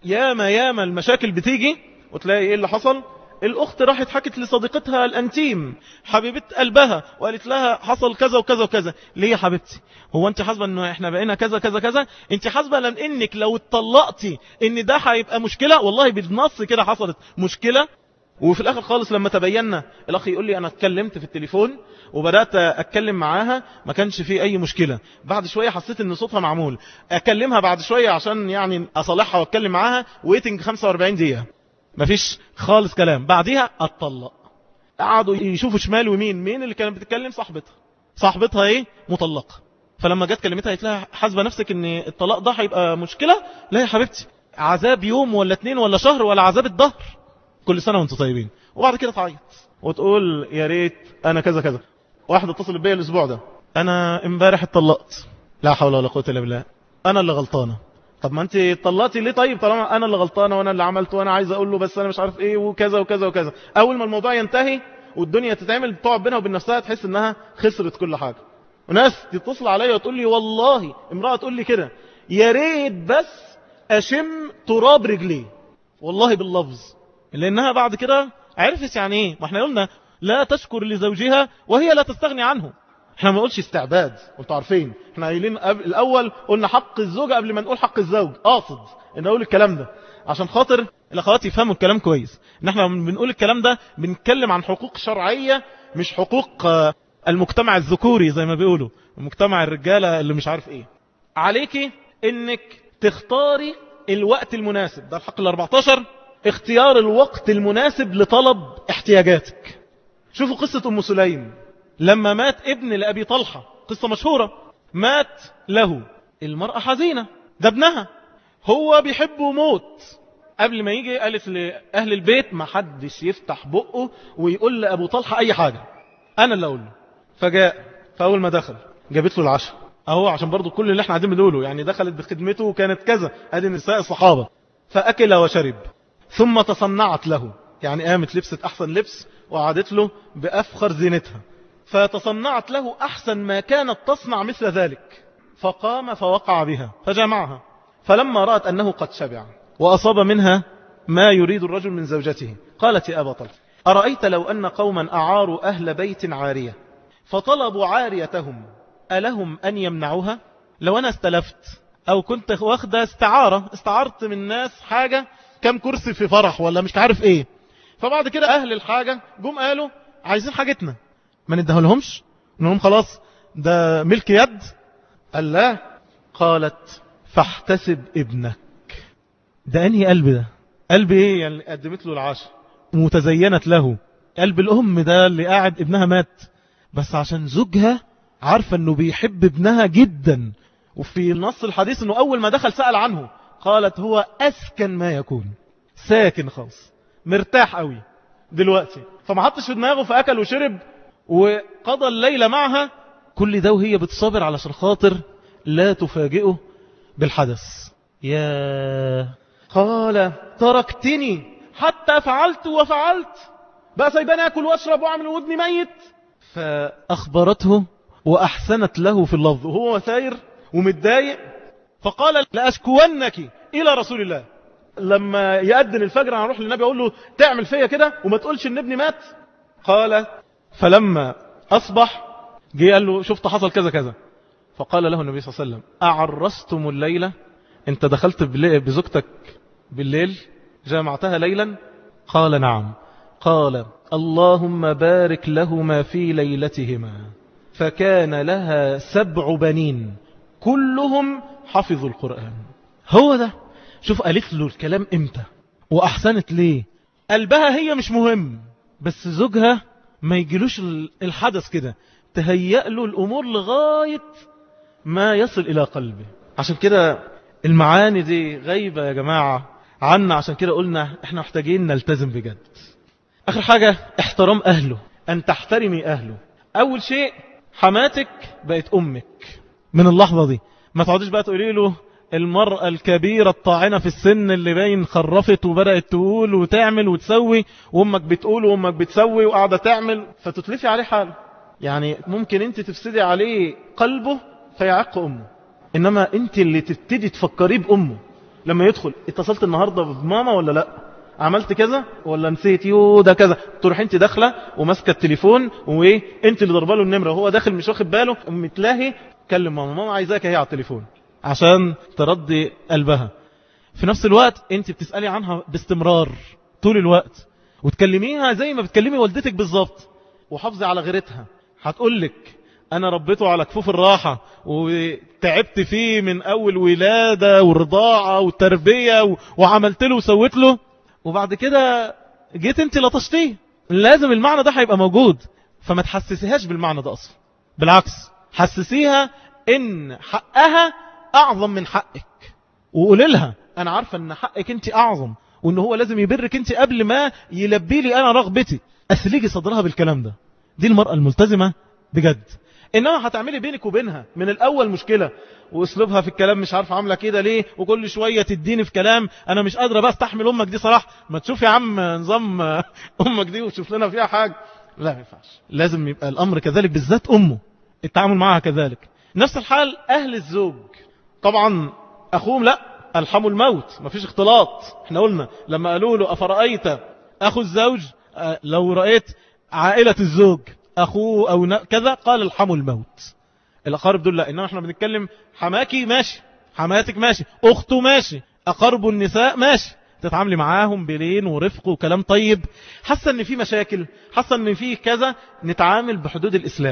ياما المشاكل بتيجي وتلاقي ايه اللي حصل، الاخت راحت حكت لصديقتها الانتيم حبيبة قلبها وقالت لها حصل كذا وكذا وكذا. ليه يا حبيبتي؟ هو انت حاسبه انه احنا بقينا كذا كذا كذا؟ انت حاسبه لانك لو اتطلقتي ان ده هيبقى مشكلة؟ والله بالنص كده حصلت مشكلة. وفي الاخر خالص لما تبينا، الاخ يقول لي انا اتكلمت في التليفون وبدأت اتكلم معاها ما كانش فيه اي مشكلة، بعد شوية حسيت ان صوتها معمول، اكلمها بعد شوية عشان يعني اصالحها واتكلم معاها، ويتنج 45 دقيقة مفيش خالص كلام، بعديها اتطلق. قعدوا يشوفوا شمال ويمين، مين اللي كانت بتتكلم؟ صاحبتها ايه؟ مطلقة. فلما جت كلمتها قالت لها حاسبه نفسك ان الطلاق ده هيبقى مشكلة؟ لا يا حبيبتي، عذاب يوم ولا 2 ولا شهر ولا عذاب الدهر، كل سنة وانتم طيبين. وبعد كده تعيط وتقول يا ريت انا كذا كذا. واحدة اتصلت بيا الاسبوع ده، انا امبارح اتطلقت، لا حول ولا قوة الا بالله، انا اللي غلطانة. طب ما انت اتطلقتي ليه طيب طالما انا اللي غلطانة وانا اللي عملت وانا عايز اقول له بس انا مش عارف ايه وكذا وكذا وكذا؟ اول ما الموضوع ينتهي والدنيا تتعمل تقعد بينها وبين نفسها تحس انها خسرت كل حاجة. وناس تتصل عليا وتقول لي والله امرأة تقول لي كده يا ريت بس اشم تراب رجليه، والله باللفظ، لانها بعد كده عرفت يعني ايه. ما احنا قلنا لا تشكر لزوجها وهي لا تستغني عنه، احنا ما نقولش استعباد، وانتوا عارفين احنا قايلين الاول قلنا حق الزوجة قبل ما نقول حق الزوج، قاصد ان اقول الكلام ده عشان خاطر الاخوات يفهموا الكلام كويس، ان احنا بنقول الكلام ده بنتكلم عن حقوق شرعية مش حقوق المجتمع الذكوري زي ما بيقولوا، مجتمع الرجالة اللي مش عارف ايه. عليكي انك تختاري الوقت المناسب. ده الحق 14، اختيار الوقت المناسب لطلب احتياجاتك. شوفوا قصة ام سليم لما مات ابن لأبي طلحة، قصة مشهورة. مات له، المرأة حزينة، ده ابنها، هو بيحبه موت. قبل ما يجي قالت لأهل البيت ما حدش يفتح بقه ويقول لأبو طلحة أي حاجة، أنا اللي أقول له. فجاء، فأول ما دخل جابت له العشاء أهو، عشان برضو كل اللي احنا قاعدين بنقوله يعني دخلت بخدمته وكانت كذا، هذه نساء الصحابة. فأكل وشرب، ثم تصنعت له، يعني قامت لبست أحسن لبس وقعدت له بأفخر زينتها، فتصنعت له أحسن ما كانت تصنع مثل ذلك. فقام فوقع بها فجمعها، فلما رأت أنه قد شبع وأصاب منها ما يريد الرجل من زوجته، قالت يا أبا طلحة أرأيت لو أن قوما أعاروا أهل بيت عارية فطلبوا عاريتهم ألهم أن يمنعوها؟ لو أنا استلفت أو كنت واخدة استعرت من الناس حاجة، كم كرسي في فرح ولا مش عارف إيه، فبعد كده أهل الحاجة جم قالوا عايزين حاجتنا، ما نديه لهمش؟ إنهم خلاص ده ملك يد؟ قال لا. قالت فاحتسب ابنك. ده أنهي قلب ده؟ قلب إيه؟ يعني قدمت له العشاء متزينت له، قلب الأم ده اللي قاعد ابنها مات بس عشان زوجها عارفة أنه بيحب ابنها جدا. وفي نص الحديث أنه أول ما دخل سأل عنه، قالت هو أسكن ما يكون، ساكن خالص مرتاح قوي دلوقتي، فما حطش في دماغه فأكل وشرب وقضى الليلة معها. كل ده وهي بتصبر علشان خاطر لا تفاجئه بالحدث. يا قال تركتني حتى فعلت وفعلت، بقى سيباني أكل وأشرب وأعمل وابني ميت. فأخبرته وأحسنت له في اللفظ وهو ساير ومتضايق، فقال لأشكونك إلى رسول الله، لما يأذن الفجر أنا أروح للنبي أقول له تعمل فيا كده وما تقولش إن ابني مات. قال فلما أصبح جه قال له شفت حصل كذا كذا، فقال له النبي صلى الله عليه وسلم أعرستم الليلة؟ انت دخلت بزوجتك بالليل جامعتها ليلا؟ قال نعم. قال اللهم بارك لهما في ليلتهما، فكان لها 7 بنين كلهم حفظوا القرآن. هو ده. شوف قالت له الكلام امتى وأحسنت ليه. قلبها هي مش مهم، بس زوجها ما يجيلوش الحدث كده، تهيأ له الأمور لغاية ما يصل إلى قلبه. عشان كده المعاني دي غايبة يا جماعة عنا، عشان كده قلنا احنا محتاجين نلتزم بجد. آخر حاجة احترام أهله، أن تحترمي أهله. أول شيء حماتك بقت أمك من اللحظة دي، ما تقعديش بقى تقولي له المرأة الكبيرة الطاعنة في السن اللي باين خرفت وبدأت تقول وتعمل وتسوي، وأمك بتقول وأمك بتسوي وقاعدة تعمل، فتتلفي عليه حاله. يعني ممكن انت تفسدي عليه قلبه فيعق أمه، إنما انت اللي تبتدي تفكريه بأمه. لما يدخل اتصلت النهاردة بماما ولا لا، عملت كذا ولا نسيت، يو ده كذا، تروح انت داخله وماسكه التليفون وايه، انت اللي ضربه له النمره وهو داخل مش واخد باله، متلاهي كلم ماما، ماما عايزاك هي على التليفون عشان تردي قلبها. في نفس الوقت انت بتسالي عنها باستمرار طول الوقت، وتكلميها زي ما بتكلمي والدتك بالظبط، وحافظي على غيرتها. هتقولك انا ربيته على كفوف الراحه وتعبت فيه من اول ولاده ورضاعه وتربيه وعملت له وسويت له، وبعد كده جيت انت لطشتيه. لازم المعنى ده هيبقى موجود، فما تحسسيهاش بالمعنى ده اصلا، بالعكس حسسيها ان حقها اعظم من حقك، وقولي لها انا عارفه ان حقك انت اعظم، وان هو لازم يبرك انت قبل ما يلبي لي انا رغبتي. اسلجي صدرها بالكلام ده. دي المرأة الملتزمة بجد. انما هتعملي بينك وبينها من الاول مشكلة، واسلوبها في الكلام مش عارفه عامله كده ليه، وكل شويه تديني في كلام انا مش قادره بقى استحمل امك دي صراحه، ما تشوف يا عم نظام امك دي وتشوف لنا فيها حاجه. لا ما ينفعش، لازم يبقى الامر كذلك، بالذات امه التعامل معها كذلك. نفس الحال اهل الزوج، طبعا اخوهم لا، الحموا الموت، ما فيش اختلاط. احنا قلنا لما قالوا له افرايت اخو الزوج، لو رايت عائله الزوج اخوه او كذا، قال الحموا الموت. الأقارب دول لا، إنما احنا بنتكلم حماكي ماشي، حماتك ماشي، أخته ماشي، أقارب النساء ماشي، تتعاملي معاهم بلين ورفق وكلام طيب. حاسة ان في مشاكل، حاسة ان في كذا، نتعامل بحدود الإسلام.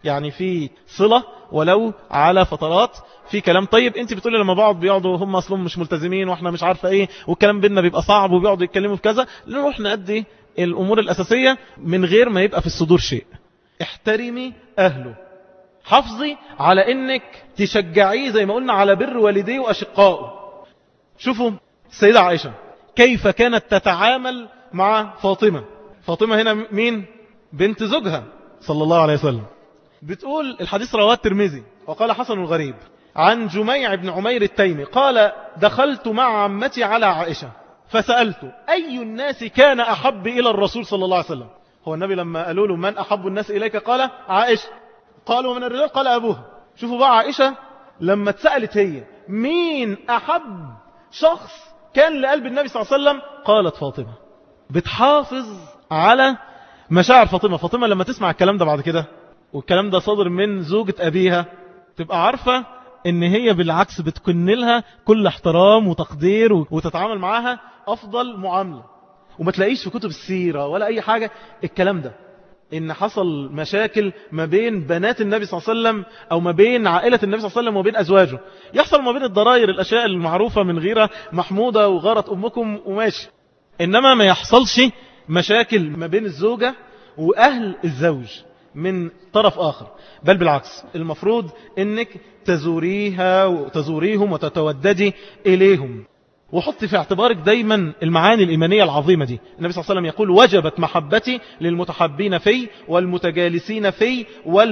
يعني في صلة ولو على فترات، في كلام طيب. انت بتقولي لما بيقعدوا هم اصلهم مش ملتزمين واحنا مش عارفة ايه والكلام بيننا بيبقى صعب وبيقعدوا يتكلموا في كذا، نروح نأدي الامور الاساسية من غير ما يبقى في الصدور شيء. احترمي اهله، حافظي على انك تشجعيه زي ما قلنا على بر والديه واشقائه. شوفوا السيدة عائشة كيف كانت تتعامل مع فاطمة. فاطمة هنا مين؟ بنت زوجها صلى الله عليه وسلم. بتقول الحديث رواه الترمذي وقال حسن الغريب عن جميع بن عمير التيمي قال دخلت مع عمتي على عائشة فسألت أي الناس كان أحب إلى الرسول صلى الله عليه وسلم. هو النبي لما قالوا له من أحب الناس إليك قال عائشة، قالوا من الرجال قال أبوها. شوفوا بقى عائشة لما اتسألت هي مين أحب شخص كان لقلب النبي صلى الله عليه وسلم قالت فاطمة. بتحافظ على مشاعر فاطمة. فاطمة لما تسمع الكلام ده بعد كده والكلام ده صادر من زوجة أبيها تبقى عارفة ان هي بالعكس بتكن لها كل احترام وتقدير وتتعامل معاها أفضل معاملة. وما تلاقيش في كتب السيرة ولا أي حاجة الكلام ده ان حصل مشاكل ما بين بنات النبي صلى الله عليه وسلم او ما بين عائلة النبي صلى الله عليه وسلم وبين ازواجه. يحصل ما بين الضرائر الاشياء المعروفة من غيرة محمودة وغارت امكم وماشي، انما ما يحصلش مشاكل ما بين الزوجة واهل الزوج من طرف اخر. بل بالعكس المفروض انك تزوريها وتزوريهم وتتوددي اليهم. وحط في اعتبارك دايما المعاني الإيمانية العظيمة دي. النبي صلى الله عليه وسلم يقول وجبت محبتي للمتحبين في والمتجالسين في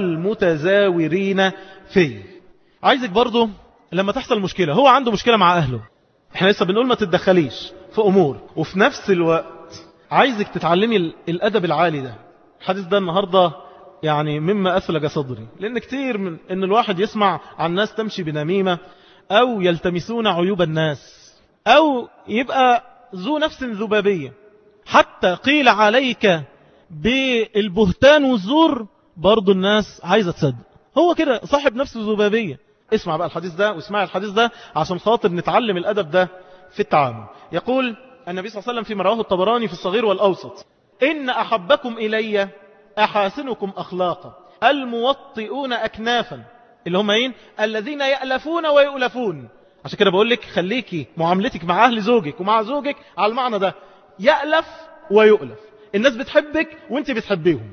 والمتزاورين في. عايزك برضو لما تحصل مشكلة، هو عنده مشكلة مع أهله، احنا لسه بنقول ما تتدخليش في أمور، وفي نفس الوقت عايزك تتعلمي الأدب العالي ده. الحديث ده النهاردة يعني مما أثلج صدري، لأن كتير من أن الواحد يسمع عن ناس تمشي بنميمة أو يلتمسون عيوب الناس أو يبقى ذو نفس ذبابية، حتى قيل عليك بالبهتان والزور برضو الناس عايزة تصدق. هو كده صاحب نفس ذبابية. اسمع بقى الحديث ده واسمع الحديث ده عشان خاطر نتعلم الأدب ده في التعامل. يقول النبي صلى الله عليه وسلم فيما رواه الطبراني في الصغير والأوسط إن أحبكم إلي أحاسنكم أخلاقا الموطئون أكنافا، اللي هم ايه؟ الذين يألفون ويؤلفون. عشان كده بقول لك خليكي معاملتك مع أهل زوجك ومع زوجك على المعنى ده، يألف ويؤلف. الناس بتحبك وانت بتحبيهم.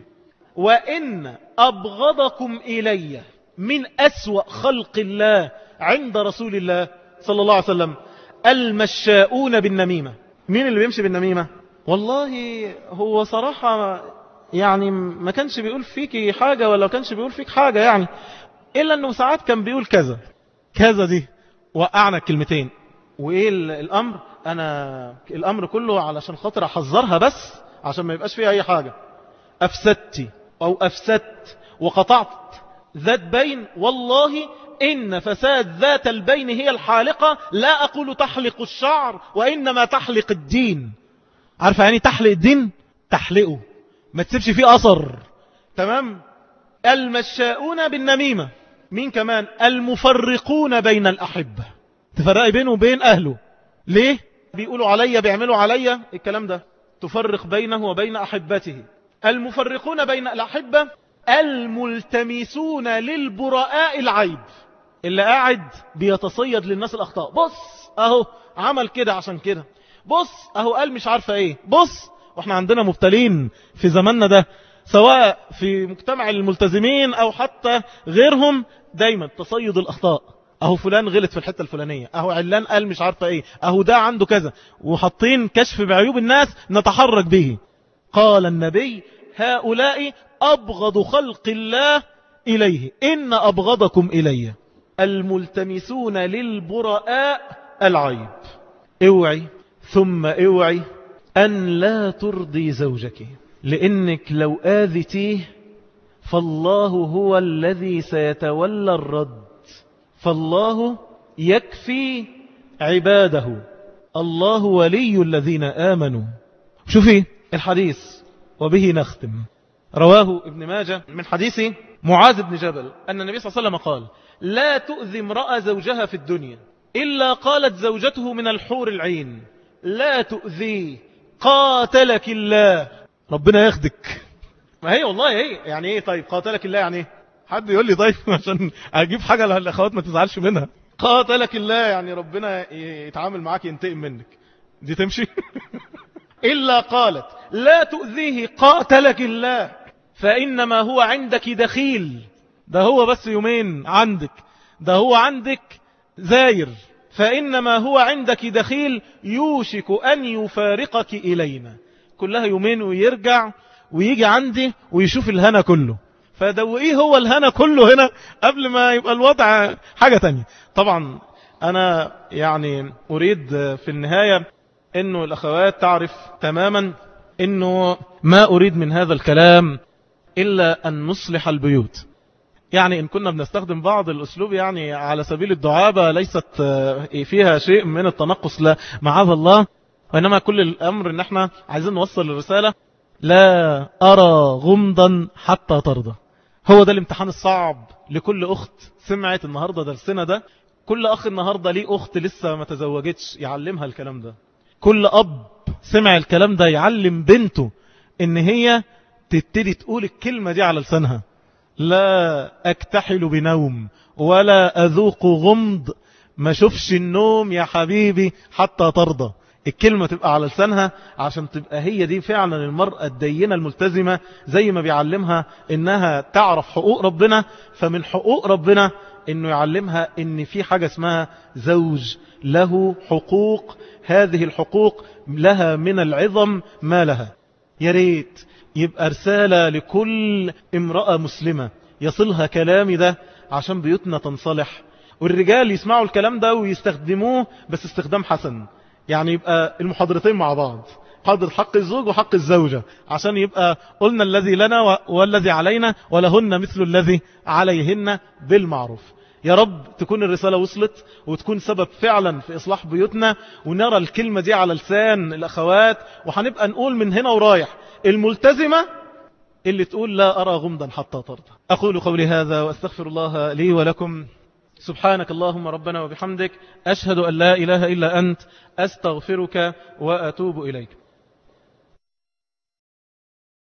وإن أبغضكم إلي من أسوأ خلق الله عند رسول الله صلى الله عليه وسلم المشاؤون بالنميمة. مين اللي بيمشي بالنميمة؟ والله هو صراحة يعني ما كانش بيقول فيك حاجة ولا كانش بيقول فيك حاجة يعني، إلا أنه ساعات كان بيقول كذا كذا. دي وقعنا الكلمتين. وإيه الأمر؟ أنا الأمر كله علشان خاطر أحذرها بس عشان ما يبقاش فيها أي حاجة. أفسدت أو أفسدت وقطعت ذات بين، والله إن فساد ذات البين هي الحالقة، لا أقول تحلق الشعر وإنما تحلق الدين. عارفة يعني تحلق الدين؟ تحلقه ما تسيبش فيه أثر. تمام. المشاؤون بالنميمة. مين كمان؟ المفرقون بين الأحبة، تفرقي بينه وبين أهله. ليه؟ بيقولوا عليا بيعملوا عليا الكلام ده. تفرق بينه وبين أحبته. المفرقون بين الأحبة الملتمسون للبراء العيب، اللي قاعد بيتصيد للناس الأخطاء. بص أهو عمل كده عشان كده، بص أهو قال مش عارفة إيه، بص. وإحنا عندنا مبتلين في زماننا ده سواء في مجتمع الملتزمين أو حتى غيرهم دايما تصيد الأخطاء. أهو فلان غلط في الحتة الفلانية، أهو علان قال مش عارفة إيه، أهو ده عنده كذا، وحطين كشف بعيوب الناس نتحرك به. قال النبي هؤلاء أبغض خلق الله إليه إن أبغضكم إلي الملتمسون للبراء العيب. اوعي ثم اوعي أن لا ترضي زوجك، لأنك لو آذتيه فالله هو الذي سيتولى الرد. فالله يكفي عباده، الله ولي الذين آمنوا. شوفي الحديث وبه نختم. رواه ابن ماجه من حديث معاذ بن جبل أن النبي صلى الله عليه وسلم قال لا تؤذي امرأة زوجها في الدنيا إلا قالت زوجته من الحور العين لا تؤذي قاتلك الله. ربنا ياخدك. ما هي والله هي يعني ايه؟ طيب قاتلك الله يعني ايه؟ حد يقول لي طيب عشان اجيب حاجة للاخوات ما تزعلش منها. قاتلك الله، يعني ربنا يتعامل معاك ينتقم منك، دي تمشي؟ إلا قالت لا تؤذيه قاتلك الله فإنما هو عندك دخيل، ده هو بس يومين عندك، ده هو عندك زاير، فإنما هو عندك دخيل يوشك أن يفارقك إلينا، كلها يومين ويرجع ويجي عندي ويشوف الهنا كله، فدوئيه هو الهنا كله هنا قبل ما يبقى الوضع حاجة تانية. طبعا أنا يعني أريد في النهاية أنه الأخوات تعرف تماما أنه ما أريد من هذا الكلام إلا أن نصلح البيوت. يعني إن كنا بنستخدم بعض الأسلوب يعني على سبيل الدعابة ليست فيها شيء من التنقص، لا معاذ الله، وإنما كل الأمر إن احنا عايزين نوصل الرسالة لا أرى غمضا حتى ترضى. هو ده الامتحان الصعب لكل أخت سمعت النهاردة درسنا ده، كل أخ النهاردة ليه أخت لسه ما تزوجتش يعلمها الكلام ده، كل أب سمع الكلام ده يعلم بنته إن هي تبتدي تقول الكلمة دي على لسانها، لا أكتحل بنوم ولا أذوق غمض، ما شوفش النوم يا حبيبي حتى ترضى. الكلمة تبقى على لسانها عشان تبقى هي دي فعلا المرأة الدينة الملتزمة، زي ما بيعلمها إنها تعرف حقوق ربنا، فمن حقوق ربنا إنه يعلمها إن في حاجة اسمها زوج له حقوق، هذه الحقوق لها من العظم ما لها. يا ريت يبقى رسالة لكل امرأة مسلمة يصلها كلامي ده عشان بيوتنا تنصلح، والرجال يسمعوا الكلام ده ويستخدموه بس استخدام حسن، يعني يبقى المحاضرتين مع بعض، حاضر حق الزوج وحق الزوجة، عشان يبقى قلنا الذي لنا والذي علينا ولهن مثل الذي عليهن بالمعروف. يا رب تكون الرسالة وصلت وتكون سبب فعلا في إصلاح بيوتنا، ونرى الكلمة دي على لسان الأخوات، وهنبقى نقول من هنا ورايح الملتزمة اللي تقول لا أرى غمضا حتى ترضى. أقول قولي هذا وأستغفر الله لي ولكم. سبحانك اللهم ربنا وبحمدك، أشهد أن لا إله إلا أنت، أستغفرك وأتوب إليك.